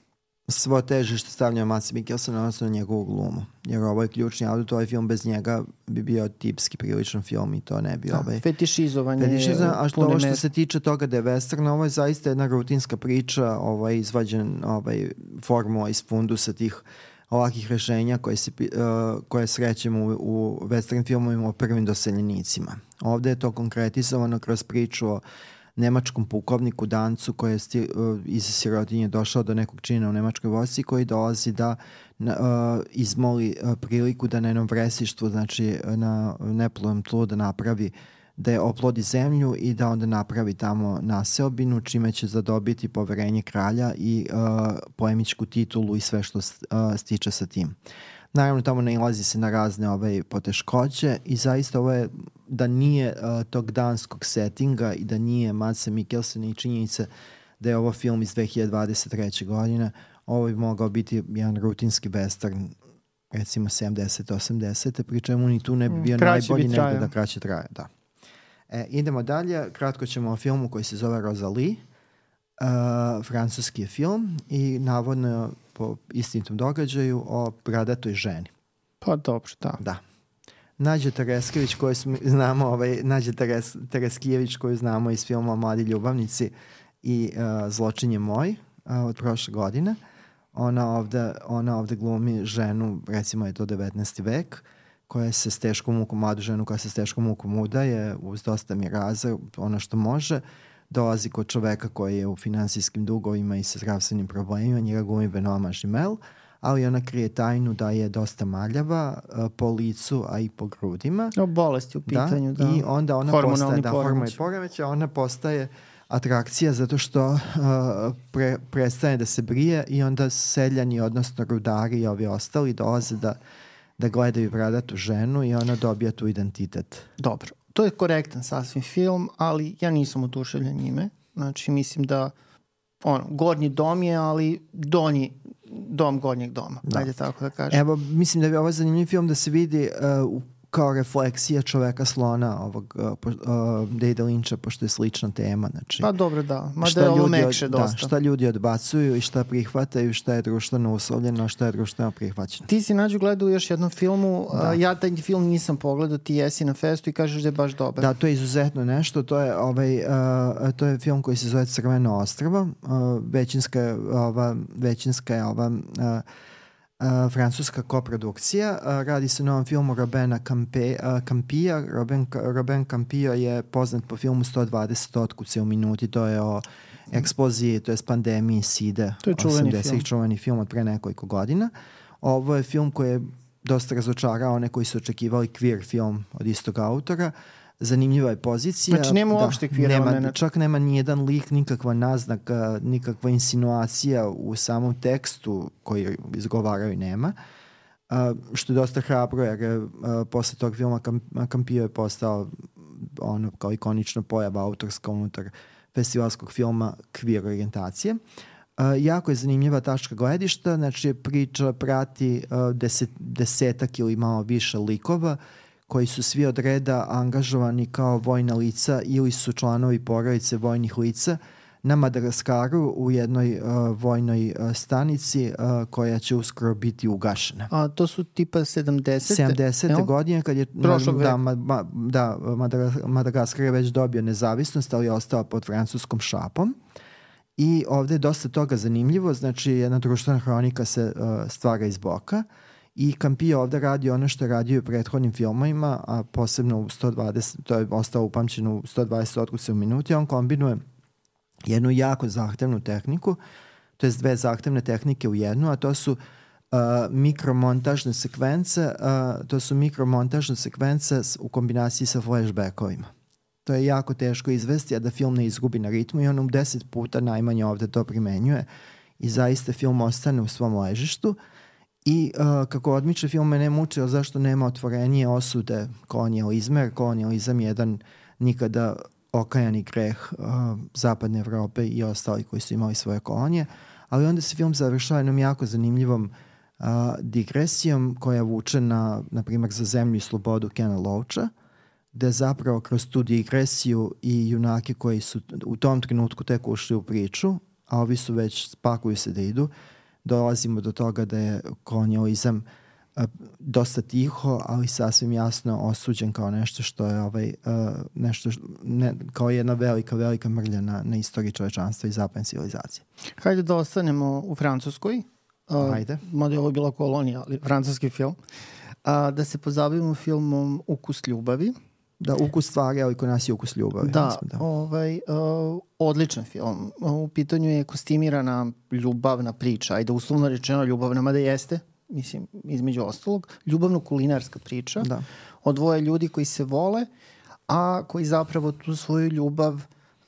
svo težište stavljeno Mads Mikkelsen odnosno na njegovu glumu. Jer ovo je ključni audit, ovaj film bez njega bi bio tipski priličan film i to ne bi ovaj... Fetišizovanje. Fetišizovanje, a što ovo što se tiče toga da je western, ovo je zaista jedna rutinska priča, ovaj, izvađen ovaj, formula iz fundusa tih ovakih rešenja koje, se, uh, koje srećemo u, u western filmovima o prvim doseljenicima. Ovde je to konkretizovano kroz priču o nemačkom pukovniku Dancu koji je sti, uh, iz sirotinje došao do nekog čina u nemačkoj vojsci koji dolazi da uh, izmoli uh, priliku da na jednom vresištvu, znači na neplodnom tlu da napravi, da je oplodi zemlju i da onda napravi tamo naseobinu, čime će zadobiti poverenje kralja i uh, poemičku titulu i sve što uh, stiče sa tim. Naravno, tamo nailazi se na razne ove poteškoće i zaista ovo je da nije uh, tog danskog settinga i da nije Madsa Mikkelsena i činjenice da je ovo film iz dve hiljade dvadeset treće. godine, ovo bi mogao biti jedan rutinski western, recimo sedamdesete osamdesete pri čemu ni tu ne bi bio kraće najbolji bi nego da kraće traje. Da. E, idemo dalje, kratko ćemo o filmu koji se zove Rosalie. Uh, francuski je film i navodno po istinitom događaju o bradatoj ženi. Pa dobro, da. Da. Nađe Tereskijević koju znamo, ovaj, Nađe Teres, Tereskijević koju znamo iz filma Mladi ljubavnici i uh, Zločin je moj uh, od prošle godine. Ona ovde, ona ovde glumi ženu, recimo je to devetnaesti vek, koja se s teškom mukom, mladu ženu koja se s teškom mukom udaje uz dosta miraza, ono što može, dolazi kod čoveka koji je u finansijskim dugovima i sa zdravstvenim problemima, njega glumi Benoît Magimel, ali ona krije tajnu da je dosta maljava uh, po licu, a i po grudima. O bolesti u pitanju, da. da. I onda ona postaje, da, hormonalni poremećaj, ona postaje atrakcija zato što uh, pre, prestane da se brije i onda seljani, odnosno rudari i ovi ostali dolaze da da gledaju bradatu ženu i ona dobija tu identitet. Dobro. To je korektan sasvim film, ali ja nisam oduševljen njime. Znači, mislim da ono, gornji dom je, ali donji dom gornjeg doma. Da. Ajde tako da kažem. Evo, mislim da je ovo zanimljiv film da se vidi uh, kao refleksija čoveka slona ovog uh, uh, Davida Lyncha, pošto je slična tema. Znači, pa dobro, da. Mada je ovo mekše od, dosta. Da, šta ljudi odbacuju i šta prihvataju, šta je društveno uslovljeno, šta je društveno prihvaćeno. Ti si nađu gledao u još jednom filmu, da. ja taj film nisam pogledao, ti jesi na festu i kažeš da je baš dobar. Da, to je izuzetno nešto, to je, ovaj, uh, to je film koji se zove Crveno ostrvo, uh, većinska, ova, većinska je ova... Uh, Uh, francuska koprodukcija. Uh, radi se o novom filmu Robena Campe, uh, Campija. Robin, Robin Campillo je poznat po filmu sto dvadeset otkuce u minuti. To je o eksploziji, to je pandemiji side. To je čuveni film. Čuveni film od pre nekoliko godina. Ovo je film koji je dosta razočarao one koji su očekivali queer film od istog autora. Zanimljiva je pozicija. Znači nema da, uopšte queer nema, elementa. Čak nema nijedan lik, nikakva naznaka, nikakva insinuacija u samom tekstu koji izgovaraju nema. Uh, što je dosta hrabro jer uh, posle tog filma Campillo je postao ono kao ikonična pojava autorska unutar festivalskog filma queer orijentacije. Uh, jako je zanimljiva tačka gledišta, znači priča prati uh, deset, desetak ili malo više likova koji su svi od reda angažovani kao vojna lica ili su članovi porodice vojnih lica na Madagaskaru u jednoj uh, vojnoj uh, stanici uh, koja će uskoro biti ugašena. A to su tipa sedamdesete? sedamdesete godine kad je da, ma, ma, da Madagaskar je već dobio nezavisnost, ali je ostao pod francuskom šapom. I ovde je dosta toga zanimljivo, znači jedna društvena hronika se uh, stvara iz boka. I Campillo ovde radi ono što je radio u prethodnim filmovima, a posebno u sto dvadeset, to je ostao upamćeno u sto dvadeset otkuce u minuti, on kombinuje jednu jako zahtevnu tehniku, to je dve zahtevne tehnike u jednu, a to su uh, mikromontažne sekvence, uh, to su mikromontažne sekvence u kombinaciji sa flashbackovima. To je jako teško izvesti, a da film ne izgubi na ritmu i on u deset puta najmanje ovde to primenjuje. i zaista film ostane u svom ležištu. I uh, kako odmiče film me ne mučio zašto nema otvorenije osude kolonijalizma, jer kolonijalizam je jedan nikada okajani greh uh, zapadne Evrope i ostali koji su imali svoje kolonije, ali onda se film završava jednom jako zanimljivom uh, digresijom koja vuče na, na primjer, Za zemlju i slobodu Kena Loacha, gde zapravo kroz tu digresiju i junaki koji su u tom trenutku tek ušli u priču, a ovi su već spakuju se da idu, dolazimo do toga da je kolonijalizam uh, dosta tiho, ali sasvim jasno osuđen kao nešto što je ovaj, uh, nešto što, ne, kao jedna velika, velika mrlja na, na istoriji čovečanstva i zapadne civilizacije. Hajde da ostanemo u Francuskoj. Uh, Hajde. Mada je ovo bila kolonija, ali francuski film. Uh, da se pozabavimo filmom Ukus ljubavi. Da, ukus stvari, ali kod nas je ukus ljubavi. Da, mislim, da. Ovaj, uh, odličan film. U pitanju je kostimirana ljubavna priča, ajde uslovno rečeno ljubavna, mada jeste, mislim, između ostalog, ljubavno-kulinarska priča Da. o dvoje ljudi koji se vole, a koji zapravo tu svoju ljubav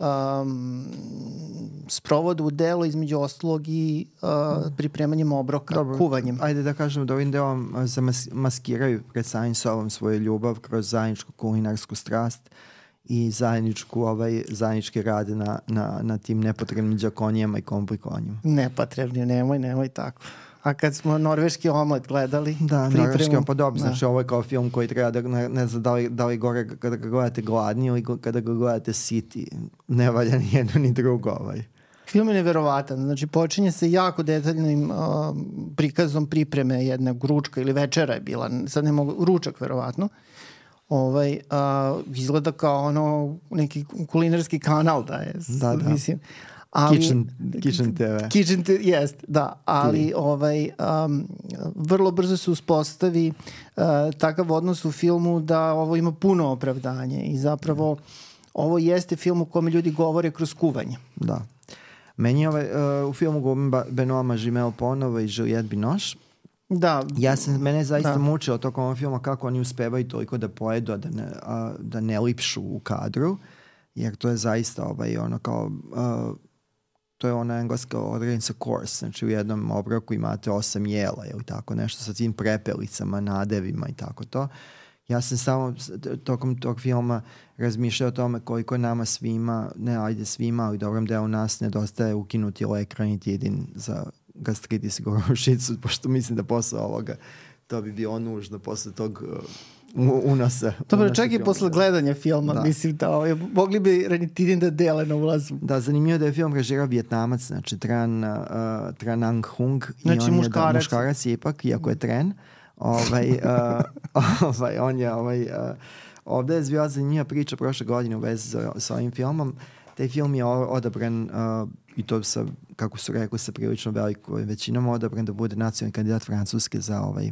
um, sprovode u delo između ostalog i uh, pripremanjem obroka, Dobro, kuvanjem. Ajde da kažem da ovim delom zamaskiraju pred samim sobom svoju ljubav kroz zajedničku kulinarsku strast i zajedničku, ovaj, zajednički rad na, na, na tim nepotrebnim džakonijama i komplikovanjima. Nepotrebni, nemoj, nemoj tako. A kad smo norveški omlet gledali, Da, pripremu, norveški pa dobro, da. znači ovo je kao film koji treba da, ne, ne znam da li, da li gore kada ga gledate gladni ili kada ga gledate siti. Ne valja ni jedno ni drugo ovaj. Film je neverovatan, znači počinje se jako detaljnim uh, prikazom pripreme jednog ručka ili večera je bila, sad ne mogu, ručak verovatno. Ovaj, uh, izgleda kao ono neki kulinarski kanal da je. Da, da. Mislim, ali, Kitchen, kitchen te ve. Kitchen te, jest, da, ali ovaj, um, vrlo brzo se uspostavi uh, takav odnos u filmu da ovo ima puno opravdanje i zapravo ovo jeste film u kome ljudi govore kroz kuvanje. Da. Meni je ovaj, uh, u filmu glumim Benoît Magimel ponovo i Juliette Binoche. Da. Ja sam, mene je zaista da. mučilo tokom ovog filma kako oni uspevaju toliko da pojedu, da ne, a, da ne lipšu u kadru, jer to je zaista ovaj, ono kao, uh, to je ona engleska odrednica course, znači u jednom obroku imate osam jela ili tako nešto sa tim prepelicama, nadevima i tako to. Ja sam samo tokom tog filma razmišljao o tome koliko nama svima, ne ajde svima, ali dobrom delu nas nedostaje ukinuti lekranitidin za gastritis i gorušicu, pošto mislim da posle ovoga to bi bilo nužno posle tog uh, unosa. Dobro, unosa čak i filma. posle gledanja filma, Da. mislim da ovaj, mogli bi ranitidin da dele na ulazu. Da, zanimljivo da je film režirao Vijetnamac, znači Tran, uh, Tran Ang Hung. Znači i on muškarac. Je, da, muškarac je ipak, iako je tren. Ovaj, uh, ovaj, on je ovaj, uh, ovde je bila zanimljiva priča prošle godine u vezi sa, sa ovim filmom. Taj film je odabran uh, i to sa, kako su rekli, sa prilično velikoj većinom odabran da bude nacionalni kandidat Francuske za ovaj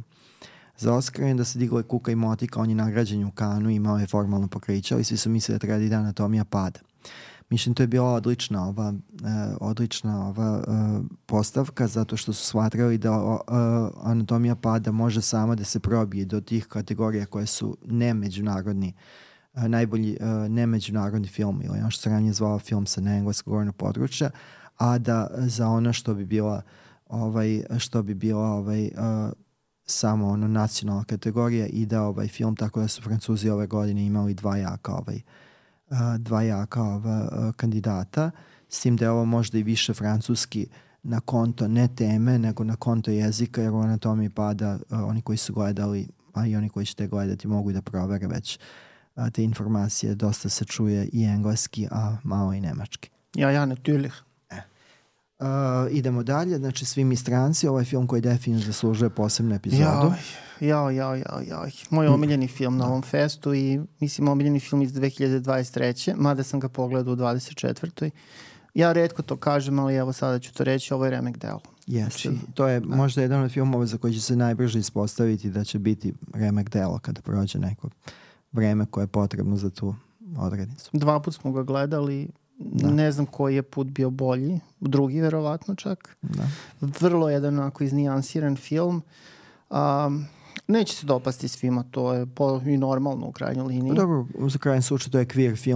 za Oscar i da se digla kuka i motika, on je nagrađen u Kanu i imao je formalno pokriće, ali svi su mislili da treba da ide Anatomija pada. Mislim, to je bila odlična ova, uh, odlična ova uh, postavka, zato što su shvatili da uh, Anatomija pada može samo da se probije do tih kategorija koje su nemeđunarodni, uh, najbolji uh, nemeđunarodni film, ili ono što se ranije zvao film sa neengleskog govornog područja, a da za ono što bi bila ovaj, što bi bila ovaj, uh, samo ono nacionalna kategorija ide ovaj film, tako da su Francuzi ove godine imali dva jaka ovaj Uh, dva jaka ova, uh, kandidata, s tim da je ovo možda i više francuski na konto ne teme, nego na konto jezika, jer u Anatomiji pada uh, oni koji su gledali, a i oni koji ćete gledati mogu da provere već uh, te informacije, dosta se čuje i engleski, a malo i nemački. Ja, ja, natürlich. Uh, idemo dalje, znači Svi mi stranci, ovaj film koji definitivno zaslužuje posebnu epizodu. Jao, jao, jao, jao. Moj omiljeni film na ovom festu i mislim omiljeni film iz dve hiljade dvadeset treće mada sam ga pogledao u dvadeset četvrtoj Ja redko to kažem, ali evo sada ću to reći, ovo je remek delo. Yes, Znači, to je da. Možda jedan od filmova za koji će se najbrže ispostaviti da će biti remek delo kada prođe neko vreme koje je potrebno za tu odrednicu. Dva put smo ga gledali, da. Ne znam koji je put bio bolji, drugi verovatno čak. Da. Vrlo jedan onako iznijansiran film. Um, neće se dopasti svima, to je po, i normalno u krajnjoj liniji. Pa dobro, za krajem slučaju to je queer film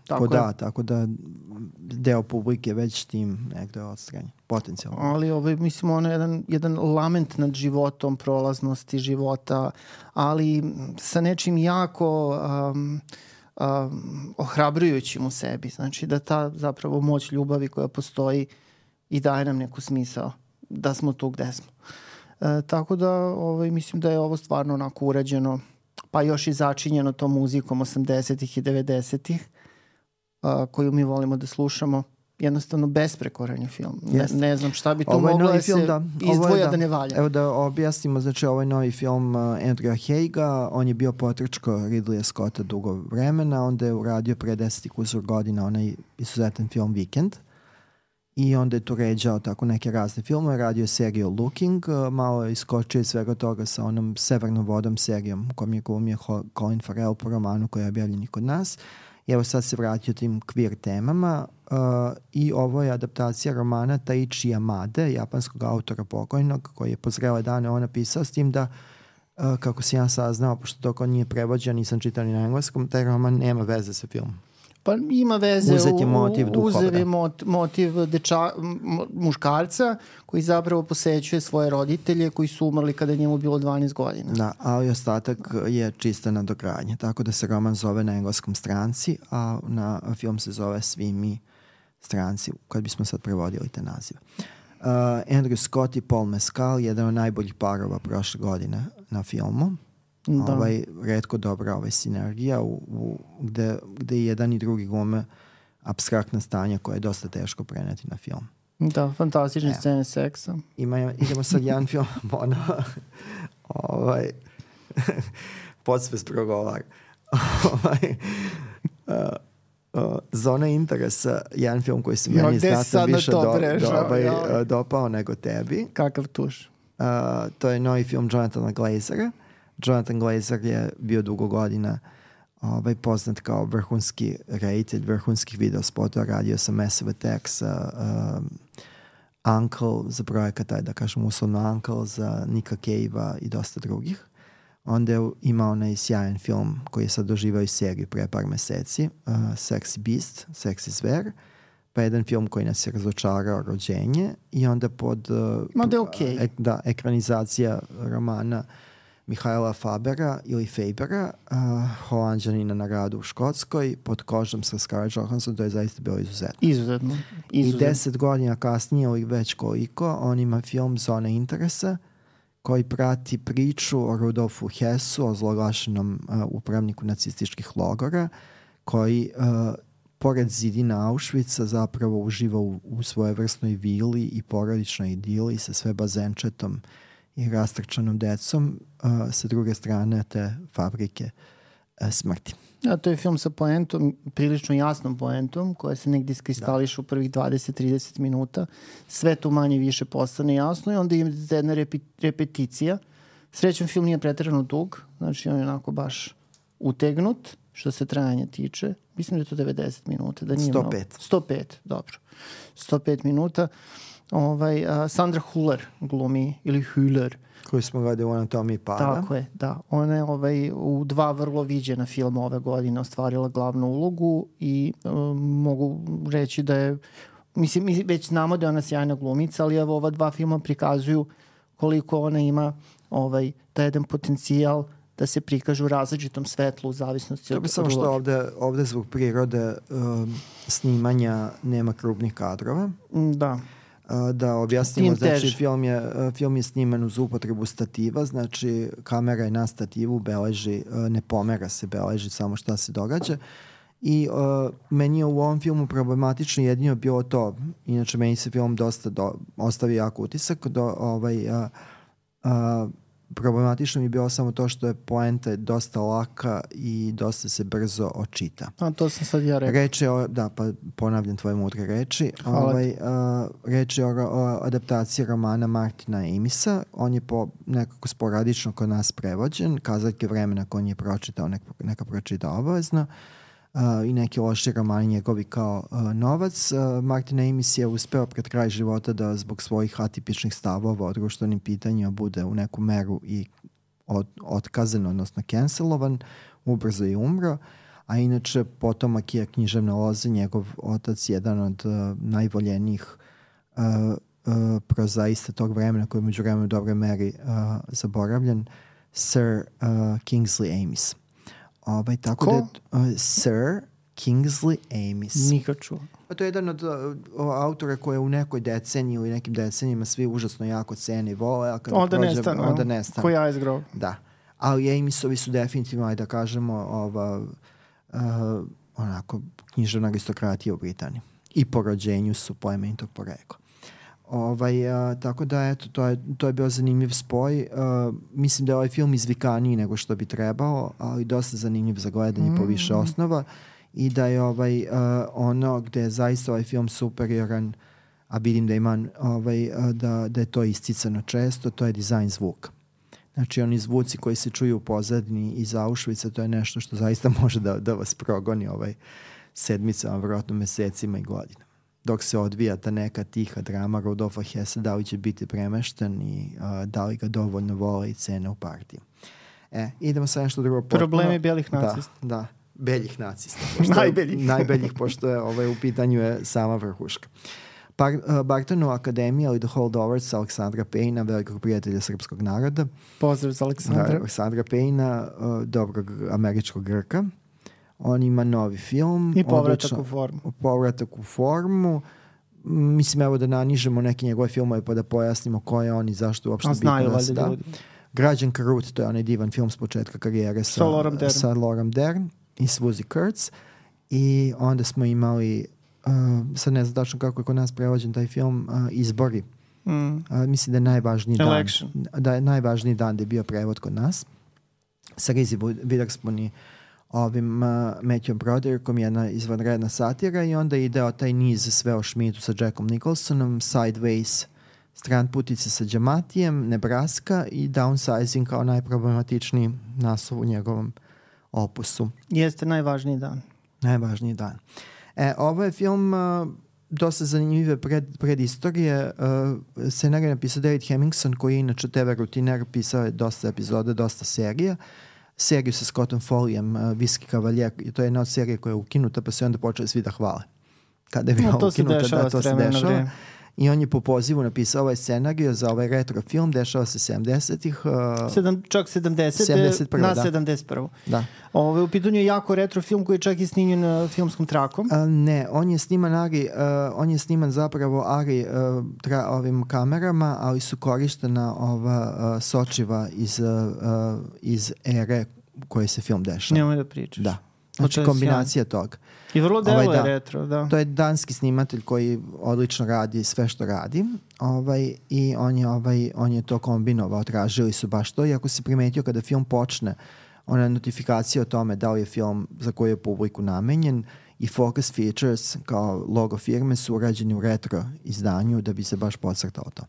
tako da, je. tako da deo publike već tim negde odstranjen, potencijalno. Ali ovaj, mislim, ono je jedan, jedan lament nad životom, prolaznosti života, ali sa nečim jako um, um, ohrabrujućim u sebi. Znači da ta zapravo moć ljubavi koja postoji i daje nam neku smisao da smo tu gde smo. E, tako da ovaj, mislim da je ovo stvarno onako urađeno, pa još i začinjeno tom muzikom osamdesetih i devedesetih, a, koju mi volimo da slušamo. Jednostavno besprekoran je film. Ne, ne znam šta bi tu moglo da se da, izdvoja da, da ne valja. Evo da objasnimo, znači ovaj novi film uh, Andrewa Haiga, on je bio potrčko Ridleya Scotta dugo vremena, onda je uradio pre deset i kusur godina onaj izuzetan film Weekend. I onda je tu ređao tako neke razne filmove, radio je seriju Looking, malo je iskočio iz svega toga sa onom Severnom vodom serijom u kojom je glumio Colin Farrell po romanu koji je objavljen i kod nas. I evo sad se vratio tim queer temama uh, i ovo je adaptacija romana Taichi Yamade, japanskog autora pokojnog, koji je po zrele dane on napisao, s tim da uh, kako sam ja saznao, pošto dok on nije prevođen, nisam čitao ni na engleskom, taj roman nema veze sa filmom. Pa ima veze, uzet je motiv uzet je mot, motiv deča, muškarca koji zapravo posećuje svoje roditelje koji su umrli kada je njemu bilo dvanaest godina. Da, ali ostatak je čista nadogradnja, tako da se roman zove na engleskom Stranci, a na film se zove Svi mi stranci, kad bismo sad prevodili te nazive. Uh, Andrew Scott i Paul Mescal, jedan od najboljih parova prošle godine na filmu. Da. Ovaj, retko dobra ovaj, sinergija u, u, gde, gde jedan i drugi glume apstraktna stanja koja je dosta teško preneti na film. Da, fantastične e. scene seksa. Ima, idemo sad jedan film, ono, ovaj, podsvest progovar. ovaj, uh, uh, Zona interesa, jedan film koji se meni znatno više do, do, ovaj, uh, dopao nego tebi. Kakav tuš? Uh, to je novi film Jonathana Glazera. Jonathan Glazer je bio dugo godina ovaj, poznat kao vrhunski reditelj, vrhunskih videospotova, radio sa Massive Attack, sa uh, Uncle, za projekat, taj da kažem uslovno Uncle, za Nika Cave-a i dosta drugih. Onda je imao onaj sjajan film koji je sad doživao i seriju pre par meseci, uh, Sexy Beast, Sexy Zver, pa jedan film koji nas je razočarao, Rođenje, i onda pod uh, Mada je okay. ek, da, ekranizacija romana Mihajla Fabera ili Fabera, uh, Holanđanina na radu u Škotskoj, pod kožom sa Scarlett Johansson, to je zaista bilo izuzetno. Izuzetno. Izuzetno. I deset godina kasnije ili već koliko, on ima film Zona interesa, koji prati priču o Rudolfu Hessu, o zloglašenom uh, upravniku nacističkih logora, koji uh, pored zidina Auschwitza zapravo uživa u, u svojevrsnoj vili i porodičnoj idili sa sve bazenčetom i rastrčanom decom, uh, sa druge strane te fabrike uh, smrti. Ja, to je film sa poentom, prilično jasnom poentom, koja se negdje iskristališa u prvih dvadeset do trideset minuta. Sve tu manje više postane jasno i onda ima jedna repi, repeticija. Srećan film nije pretjerano dug, znači on je onako baš utegnut, što se trajanja tiče. Mislim da je to devedeset minuta. Da nije sto pet. Mnogo. sto pet, dobro. sto pet minuta. Ovaj, uh, Sandra Hüller glumi, ili Hüller. Koju smo gledali u Anatomiji pada. Tako je, da. Ona je ovaj, u dva vrlo viđena filma ove godine ostvarila glavnu ulogu i um, mogu reći da je, mislim, mi već znamo da je ona sjajna glumica, ali evo ova dva filma prikazuju koliko ona ima ovaj, taj jedan potencijal da se prikažu u različitom svetlu u zavisnosti od uloge. Samo što ovde, ovde zbog prirode um, snimanja nema krupnih kadrova. Da. Da objasnimo, znači film je, film je sniman uz upotrebu stativa, znači kamera je na stativu, beleži, ne pomera se, beleži samo šta se događa. I uh, meni je u ovom filmu problematično jedino bilo to, inače meni se film dosta do, ostavi jako utisak, do, ovaj, uh, uh, problematično mi je bilo samo to što je poenta dosta laka i dosta se brzo očita. A to sam sad ja rekao. Reč je o, da, pa ponavljam tvoje mudre reči. Ovaj, uh, reč je o, o adaptaciji romana Martina Amisa. On je po, nekako sporadično kod nas prevođen. Kazaljke vremena koje on je pročitao, neka, neka pročita obavezno. Uh, i neki loši romani njegovi kao uh, novac. Uh, Martin Amis je uspeo pred kraj života da zbog svojih atipičnih stavova o društvenim pitanjima bude u neku meru i od, otkazan, odnosno cancelovan, ubrzo i umro, a inače potomak je književne loze, njegov otac jedan od uh, najvoljenijih uh, uh, prozaista tog vremena koji je među vremenu u dobroj meri uh, zaboravljen, Sir uh, Kingsley Amis. Ovaj, tako Ko? da je, uh, Sir Kingsley Amis. Nikad čuo. Pa to je jedan od uh, autora koje u nekoj deceniji ili nekim decenijima svi užasno jako cene i vole, a kada Onda prođe, nestanu. onda nestanu. Ko Ice Grove. Da. Ali Amisovi su definitivno, ajde da kažemo, ova, uh, onako, književna aristokratija u Britaniji. I po rođenju su plemenitog porekla. Ovaj, uh, tako da, eto, to je, to je bio zanimljiv spoj. Uh, mislim da je ovaj film izvikaniji nego što bi trebao, ali dosta zanimljiv za gledanje mm. po više osnova. I da je ovaj, uh, ono gde je zaista ovaj film superioran, a vidim da ima ovaj, uh, da, da je to isticano često, to je dizajn zvuka. Znači oni zvuci koji se čuju u pozadini iz Auschwitza, to je nešto što zaista može da, da vas progoni ovaj sedmicama, vjerojatno mesecima i godinama. Dok se odvija ta neka tiha drama Rudolfa Hessa, da li će biti premešten i uh, da li ga dovoljno vole i cene u partiji. E, idemo sa nešto drugo. Problemi belih nacista. Da, da. Beljih nacista. Najbeljih. Najbeljih, pošto je ovaj, u pitanju je sama vrhuška. Par, uh, Bartonova akademija ili The Holdovers Aleksandra Pejna, velikog prijatelja srpskog naroda. Pozdrav za Aleksandra. Da, Aleksandra Pejna, uh, dobrog američkog Grka. On ima novi film. I povratak odlično, u formu. Povratak u formu. Mislim, evo da nanižemo neke njegove filmove pa da pojasnimo ko je on i zašto uopšte bitno. Znaju da se da. ljudi. Građan Krut, to je onaj divan film s početka karijere sa, sa Lauren Dern. Sa Lauren Dern i Swoozie Kurtz. I onda smo imali, uh, sad ne znam tačno kako je kod nas prevođen taj film, uh, Izbori. Mm. Uh, mislim da je najvažniji Election. dan. Da je najvažniji dan da je bio prevod kod nas. Sa Reese Witherspoon i ovim uh, Matthew Broderickom, jedna izvanredna satira i onda ide o taj niz sve o Schmidtu sa Jackom Nicholsonom, Sideways, Stranputice sa Džamatijem, Nebraska i Downsizing kao najproblematičniji naslov u njegovom opusu. Jeste najvažniji dan. Najvažniji dan. E, ovo je film uh, dosta zanimljive pred, pred istorije. Uh, scenarij je napisao David Hemmingson, koji je inače te ve rutiner, pisao je dosta epizoda, dosta serija. Seriju sa Scottom Foleyem, uh, Viski kavaljer, to je jedna od serije koja je ukinuta, pa se onda počeli svi da hvale. Kada je bila no, to ukinuta, se dešava, da, to se dešava. I on je po pozivu napisao ovaj scenarij za ovaj retro film, dešava se sedamdesetih. Uh, Sedam, čak sedamdeset sedamdeset prve, na da. sedamdeset prvu. Da. Ove, u pitanju je jako retro film koji je čak i snimljen uh, filmskom trakom. Uh, ne, on je sniman Ari, uh, on je sniman zapravo Ari uh, tra, ovim kamerama, ali su korištena ova uh, sočiva iz, uh, uh, iz ere koje se film dešava. Nemoj da pričaš. Da. Znači kombinacija toga. I vrlo delo ovaj, je da, retro, da. To je danski snimatelj koji odlično radi sve što radi. Ovaj, i on je, ovaj, on je to kombinovao, tražili su baš to. I ako si primetio kada film počne, ona notifikacija o tome da li je film za koju je publiku namenjen i Focus Features kao logo firme su urađeni u retro izdanju da bi se baš podcrtao to.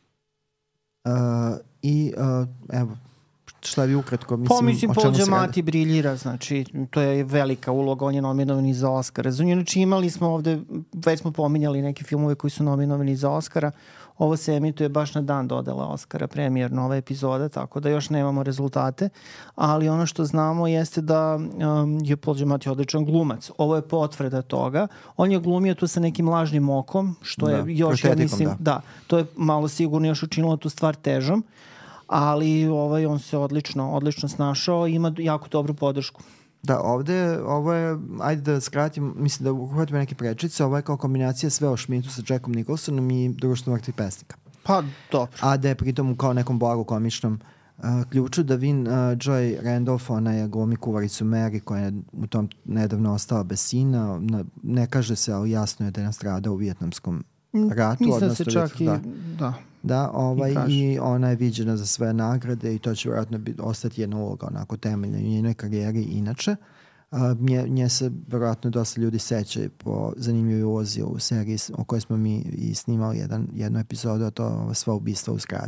Uh, I uh, evo, šta bi ukratko, mislim, pa mislim, o Paul čemu se Giamatti radi? briljira, znači to je velika uloga, on je nominovan i za Oscara. Znači imali smo ovde, već smo pominjali neke filmove koji su nominovani za Oscara, ovo se emituje baš na dan dodela Oscara, premijer nove epizode, tako da još nemamo rezultate, ali ono što znamo jeste da um, je Paul Giamatti odličan glumac. Ovo je potvrda toga. On je glumio tu sa nekim lažnim okom, što da, je još, ja mislim, da. da, to je malo sigurno još učinilo tu stvar težom, ali ovaj, on se odlično, odlično snašao i ima jako dobru podršku. Da, ovde, ovo je, ajde da skratim, mislim da uhvatimo neke prečice, ovo je kao kombinacija sve o Schmidtu sa Jackom Nicholsonom i Društvo mrtvih pesnika. Pa, dobro. A da je pritom kao nekom blagu komičnom uh, ključu, da Vin uh, Joy Randolph, ona je glumi kuvaricu Mary koja je u tom nedavno ostala bez sina, na, ne kaže se, ali jasno je da je nastradao u Vijetnamskom ratu. Mislim da se čak i, da. da. Da, ovaj, I, i ona je viđena za sve nagrade i to će vjerojatno biti, ostati jedna uloga onako temeljna u njenoj karijeri inače. Uh, nje, nje se vjerojatno dosta ljudi seća po zanimljivoj ulozi u seriji o kojoj smo mi i snimali jedan, jednu epizodu, a to Sva ubistva u zgradi.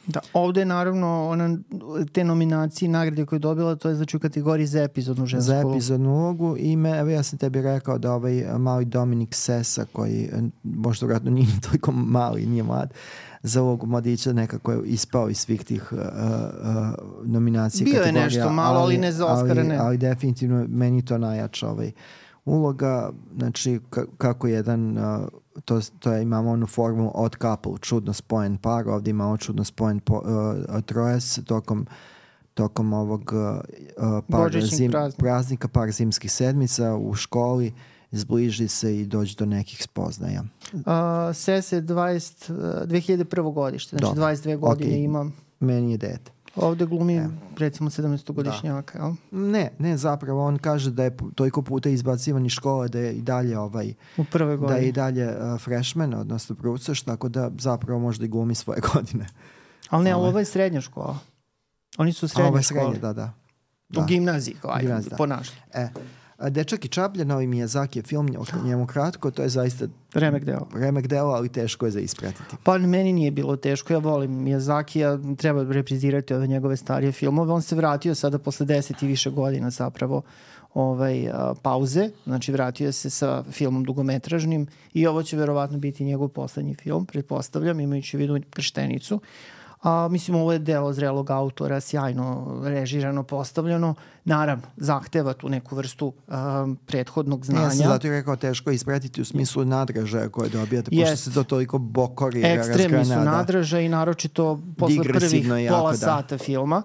Da, ovde je naravno ona, te nominacije i nagrade koje je dobila, to je znači u kategoriji za epizodnu žensku za epizodnu ulogu i me, evo ja sam tebi rekao da ovaj mali Dominik Sessa, koji možda vratno nije toliko mali, nije mlad, za ulogu mladića nekako je ispao iz svih tih uh, uh, nominacija. Bio kategorija, je nešto malo, ali, ali ne za Oscara, ali, ne. Ali definitivno meni to najjača ovaj uloga, znači k- kako jedan uh, to, to je, imamo onu formu odd couple, čudno spojen par, ovdje imamo čudno spojen po, uh, trojes tokom tokom ovog uh, par zim, praznika. praznika, par zimskih sedmica u školi, zbliži se i dođe do nekih spoznaja. Uh, Sese dvadeset, dve hiljade prvo godište, znači Dobro. dvadeset dve godine Okay. ima. Meni je dete. Ovde glumi E. recimo sedamnaestogodišnjaka, jel? Ne, ne, zapravo on kaže da je toliko puta izbacivan iz škole da je i dalje ovaj, U prve godine. da je i dalje uh, freshman, odnosno brucaš, tako da zapravo možda i glumi svoje godine. Ali ne, ali Ovaj. ovo je srednja škola. Oni su u A srednje ovo je škole. srednje, da, da. U gimnaziji, kao ajde, Gimnazija. ponašli. E, a Dečak i čaplja, novi Miyazaki je film, o njemu kratko, to je zaista Remek deo. remek delo, ali teško je za ispratiti. Pa meni nije bilo teško, ja volim Miyazaki, treba reprizirati ove njegove starije filmove. On se vratio sada posle deset i više godina zapravo ovaj, a, pauze, znači vratio se sa filmom dugometražnim i ovo će verovatno biti njegov poslednji film, pretpostavljam, imajući u vidu Krštenicu. A, mislim, ovo je delo zrelog autora, sjajno režirano, postavljeno. Naravno, zahteva tu neku vrstu um, prethodnog znanja. Ja sam zato rekao teško ispratiti u smislu nadražaja koje dobijate, pošto Jest. se to toliko bokori. Ekstremni su nadražaj i naročito posle prvih jako, pola da. sata filma.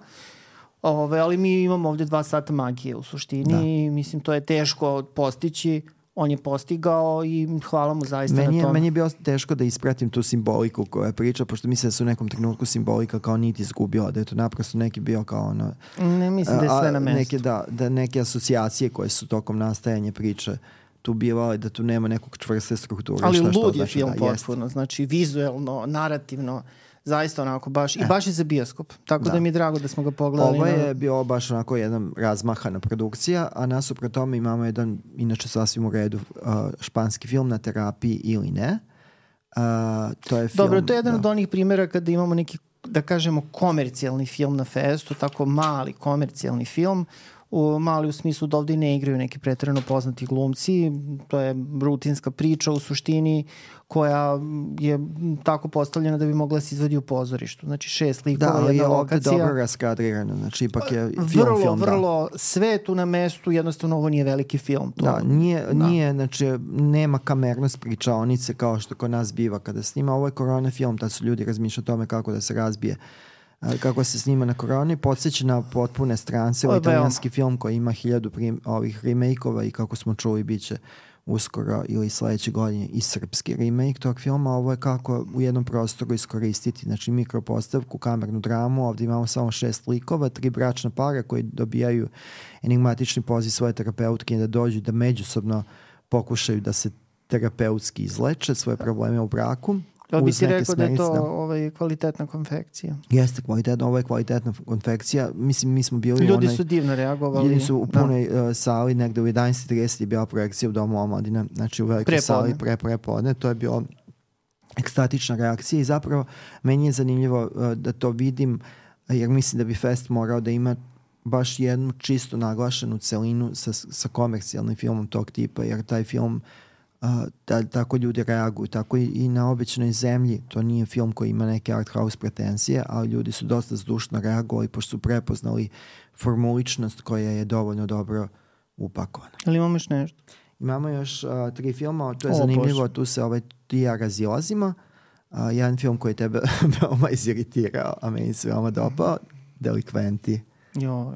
Ove, ali mi imamo ovde dva sata magije u suštini Da. i mislim to je teško postići. On je postigao i hvala mu zaista Meni na je, tom. meni je bilo teško da ispratim tu simboliku koja priča, pošto mislim da su u nekom trenutku simbolika kao niti izgubila, da je to naprosto neki bio kao ono... Ne mislim da je sve a, na mestu. Neke, da, da neke asocijacije koje su tokom nastajanja priče tu bivale, da tu nema nekog čvrste strukture. Ali šta, šta lud je znači, film da, potpuno, jest. znači vizuelno, narativno, zaista onako baš, i E. baš je za bioskop. Tako da. Da. mi je drago da smo ga pogledali. Ovo na- je bio baš onako jedan razmahana produkcija, a nasuprot tome imamo jedan, inače sasvim u redu, uh, španski film Na terapiji ili ne. Uh, to je film, Dobro, to je jedan da. od onih primjera kada imamo neki, da kažemo, komercijalni film na festu, tako mali komercijalni film, u, mali u smislu da ovde i ne igraju neki preterano poznati glumci, to je rutinska priča u suštini koja je tako postavljena da bi mogla se izvodi u pozorištu. Znači šest likova, Da, ali je jedna ovde lokacija. dobro raskadrirano, znači ipak je film, vrlo, film, da. vrlo, sve je tu na mestu, jednostavno ovo nije veliki film. To, Da, nije, da. nije, znači, nema kamernost pričaonice kao što kod nas biva kada snima. Ovo je korona film, tad su ljudi razmišljali o tome kako da se razbije, a, kako se snima na koroni. Podsjeća na Potpune strance, O, ovaj veoma. italijanski film koji ima hiljadu prim, ovih remake-ova i kako smo čuli bit će uskoro ili sledeće godine i srpski remake tog filma. Ovo je kako u jednom prostoru iskoristiti, znači mikropostavku, kamernu dramu. Ovdje imamo samo šest likova, tri bračna para koji dobijaju enigmatični poziv svoje terapeutke da dođu i da međusobno pokušaju da se terapeutski izleče svoje probleme u braku. Jel bi uz ti neke rekao da je to smernice, ovaj, kvalitetna konfekcija? Jeste kvalitetna, ovo je kvalitetna konfekcija. Mislim, mi smo bili Ljudi u onoj... su divno reagovali. Ljudi su u Da. punoj uh, sali, negde u jedanaest i trideset je bila projekcija u Domu omladine, znači u velikoj Prepodne. sali pre prepodne. To je bilo ekstatična reakcija i zapravo meni je zanimljivo uh, da to vidim, jer mislim da bi fest morao da ima baš jednu čisto naglašenu celinu sa, sa komercijalnim filmom tog tipa, jer taj film uh, da, tako ljudi reaguju, tako i, i na Obećanoj zemlji. To nije film koji ima neke art house pretenzije, ali ljudi su dosta zdušno reagovali pošto su prepoznali formuličnost koja je dovoljno dobro upakovana. Ali imamo još nešto? Imamo još uh, tri filma, to je O, zanimljivo, Bože. tu se ovaj, ti i ja razilazimo. Uh, jedan film koji je tebe veoma iziritirao, a meni se veoma dopao, Delikventi. Joj.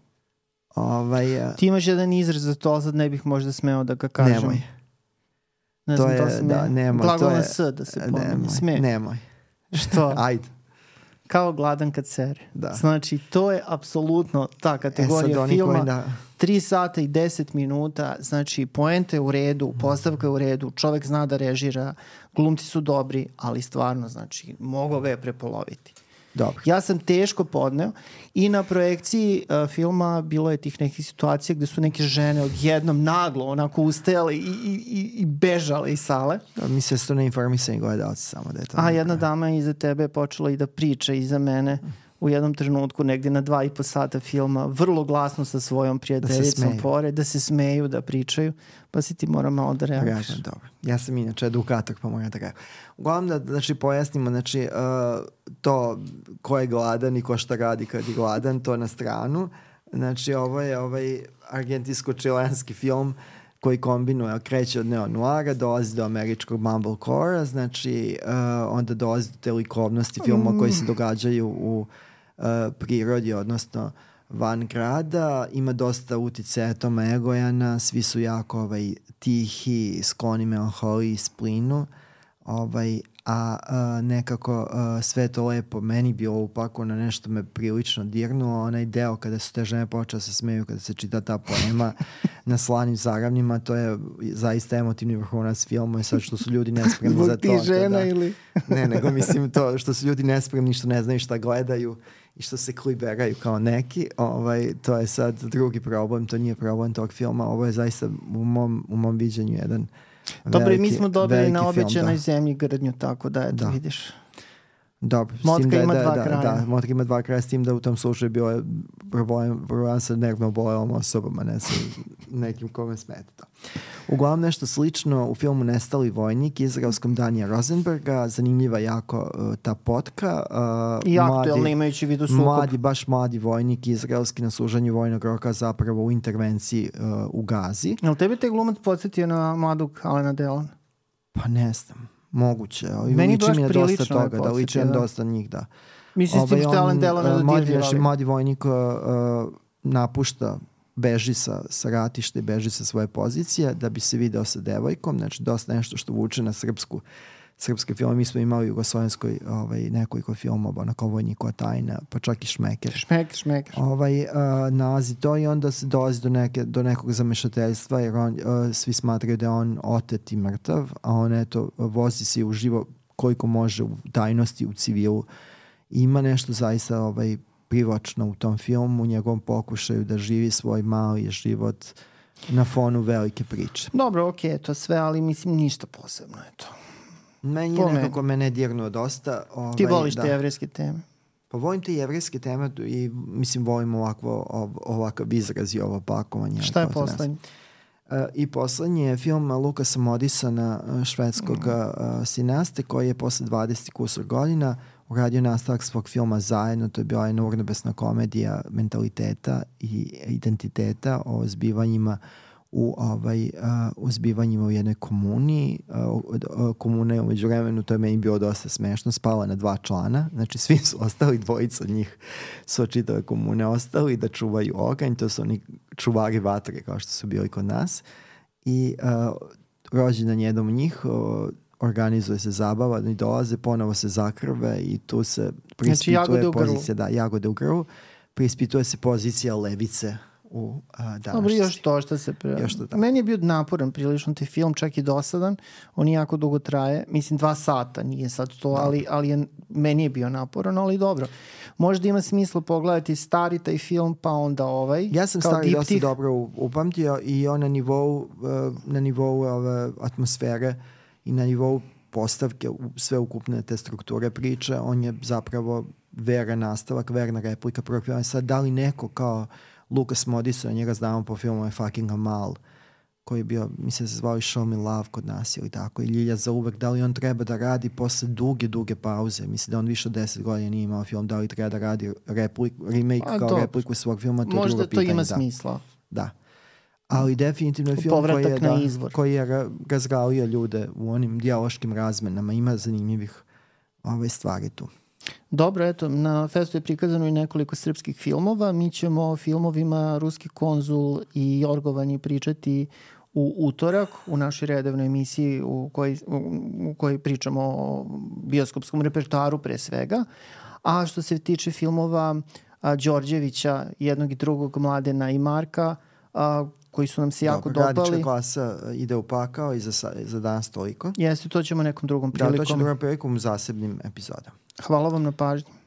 Ovaj, uh, Ti imaš jedan izraz za to, sad ne bih možda smeo da ga kažem. nemoj. Ne To znam, je, to sam da, ja. nemoj, Glagol to je- na S da se pomeni. Nemoj, Sme. nemoj. Što? Ajde. Kao gladan kad sere. Da. Znači, to je apsolutno ta E sad kategorija oni filma. koji da... tri sata i deset minuta, znači poenta je u redu, postavka je u redu, čovek zna da režira, glumci su dobri, ali stvarno, znači, mogao ga je prepoloviti. Dobro. Ja sam teško podneo i na projekciji uh, filma bilo je tih nekih situacija gde su neke žene odjednom naglo onako ustajale i, i, i bežale iz sale. Da, mislim da su to neinformisani gledalci samo da je to. A jedna dama iza tebe je počela i da priča iza mene u jednom trenutku negdje na dva i po sata filma, vrlo glasno sa svojom prijateljicom da pored, da se smeju, da pričaju, pa si ti mora malo da reaguješ. Dobro. Ja sam inače edukator, pa moram da reagujem. Uglavnom da znači, pojasnimo, znači, uh, to ko je gladan i ko šta radi kad je gladan, to na stranu. Znači, ovo je ovaj argentinsko-čilenski film koji kombinuje, kreće od neo-noira, dolazi do američkog mumblecore-a, znači uh, onda dolazi do te likovnosti filmova mm. koji se događaju u uh, prirodi, odnosno van grada. Ima dosta uticaja Toma Egojana, svi su jako ovaj, tihi, skloni melanholiji i splinu, ovaj, a uh, nekako uh, sve to lepo meni bilo upako na nešto me prilično dirnuo. Onaj deo kada su te žene počele se smeju, kada se čita ta poema na slanim zaravnjima, to je zaista emotivni vrhunac filma i sad što su ljudi nespremni za to. Zbog ti žena da, ili? Ne, nego mislim to što su ljudi nespremni, što ne znaju šta gledaju i što se kliberaju kao neki, ovaj, to je sad drugi problem, to nije problem tog filma, ovo je zaista u mom, u mom viđenju jedan dobro, i mi smo dobili na obećanoj da. zemlji Grdnju, tako da, eto, da. vidiš. Dobro. Motka da, ima da, dva da, kraja. Da, Motka ima dva kraja, s tim da u tom slučaju bio je problem, problem sa nervno bolelom osobama, ne sa nekim kome smeta to. Uglavnom nešto slično u filmu Nestali vojnik, izraelskom Danija Rosenberga, zanimljiva jako uh, ta potka. Uh, I aktuelno imajući vidu sukob. Mladi, baš mladi vojnik izraelski na služenju vojnog roka zapravo u intervenciji uh, u Gazi. Je li tebi te glumac podsjetio na mladog Alena Delona? Pa ne znam. Moguće. Meni liči baš mi je prilično dosta toga, da liči da. dosta njih, da. Mislim s tim što je Alen Delon je dodirljiv, ali... Mladi vojnik uh, napušta, beži sa, sa ratišta i beži sa svoje pozicije da bi se video sa devojkom, znači dosta nešto što vuče na srpsku srpske filme. Mi smo imali u Jugoslovenskoj ovaj, nekoliko filmova, onako Vojnikova tajna, pa čak i Šmeker. Šmeker, Šmeker. Ovaj, uh, nalazi to i onda se dolazi do, neke, do nekog zamešateljstva jer on, uh, svi smatraju da je on otet i mrtav, a on eto vozi se uživo koliko može u tajnosti, u civilu. I ima nešto zaista ovaj, privlačno u tom filmu, u njegovom pokušaju da živi svoj mali život na fonu velike priče. Dobro, okej, okay, to sve, ali mislim ništa posebno, eto. Meni je nekako mene dirnuo dosta. Ovaj, ti voliš da. te jevrejske teme? Pa volim te jevrejske teme i mislim volim ovakvo, ovakav izraz i ovo pakovanje. Šta je poslednji? Uh, I poslednji je film Lukasa Modisona, švedskog mm. uh, sinaste, koji je posle dvadeset kusur godina uradio nastavak svog filma Zajedno. To je bila jedna urnebesna komedija mentaliteta i identiteta o zbivanjima u ovaj uh, uzbivanjima u jednoj komuni. Uh, uh, komuna je umeđu vremenu, to je meni bilo dosta smešno, spala na dva člana, znači svi su ostali, dvojica od njih su od čitave komune ostali da čuvaju oganj, to su oni čuvari vatre kao što su bili kod nas i uh, rođendan jednom njih uh, organizuje se zabava, oni dolaze, ponovo se zakrve i tu se prispituje znači, pozicija, da, jagode u grlu, prispituje se pozicija levice u današnjici. Dobro, još to što se... Pre... Još to, meni je bio naporan prilično taj film, čak i dosadan. On jako dugo traje. Mislim, dva sata nije sad to, ali, ali je, meni je bio naporan, ali dobro. Možda ima smisla pogledati stari taj film, pa onda ovaj. Ja sam stari dosta dobro upamtio i on na nivou, na nivou ove atmosfere i na nivou postavke, sveukupne te strukture priče, on je zapravo veran nastavak, verna replika prvog filma. Sad, da li neko kao Lukas Modison, njega znamo po filmu je Fucking Amal, koji je bio, mislim se zvao i Show Me Love kod nas ili tako, i Ljilja za uvek, da li on treba da radi posle duge, duge pauze, mislim da on više od deset godina nije imao film, da li treba da radi replik, remake A, kao to, repliku svog filma, to je drugo pitanje. Možda to ima da. smisla. Da. Ali definitivno je film koji je, da, koji je razgalio ljude u onim dijaloškim razmenama, ima zanimljivih ove stvari tu. Dobro, eto, na festu je prikazano i nekoliko srpskih filmova. Mi ćemo o filmovima Ruski konzul i Jorgovani pričati u utorak u našoj redovnoj emisiji u kojoj, u kojoj pričamo o bioskopskom repertoaru pre svega. A što se tiče filmova a, Đorđevića, jednog i drugog, Mladena i Marka, a, koji su nam se jako Dobro, dopali. Radička klasa ide u pakao i za, za danas toliko. Jeste, to ćemo nekom drugom prilikom. Da, to ćemo drugom prilikom u zasebnim epizodama. Hvala vam na pažnji.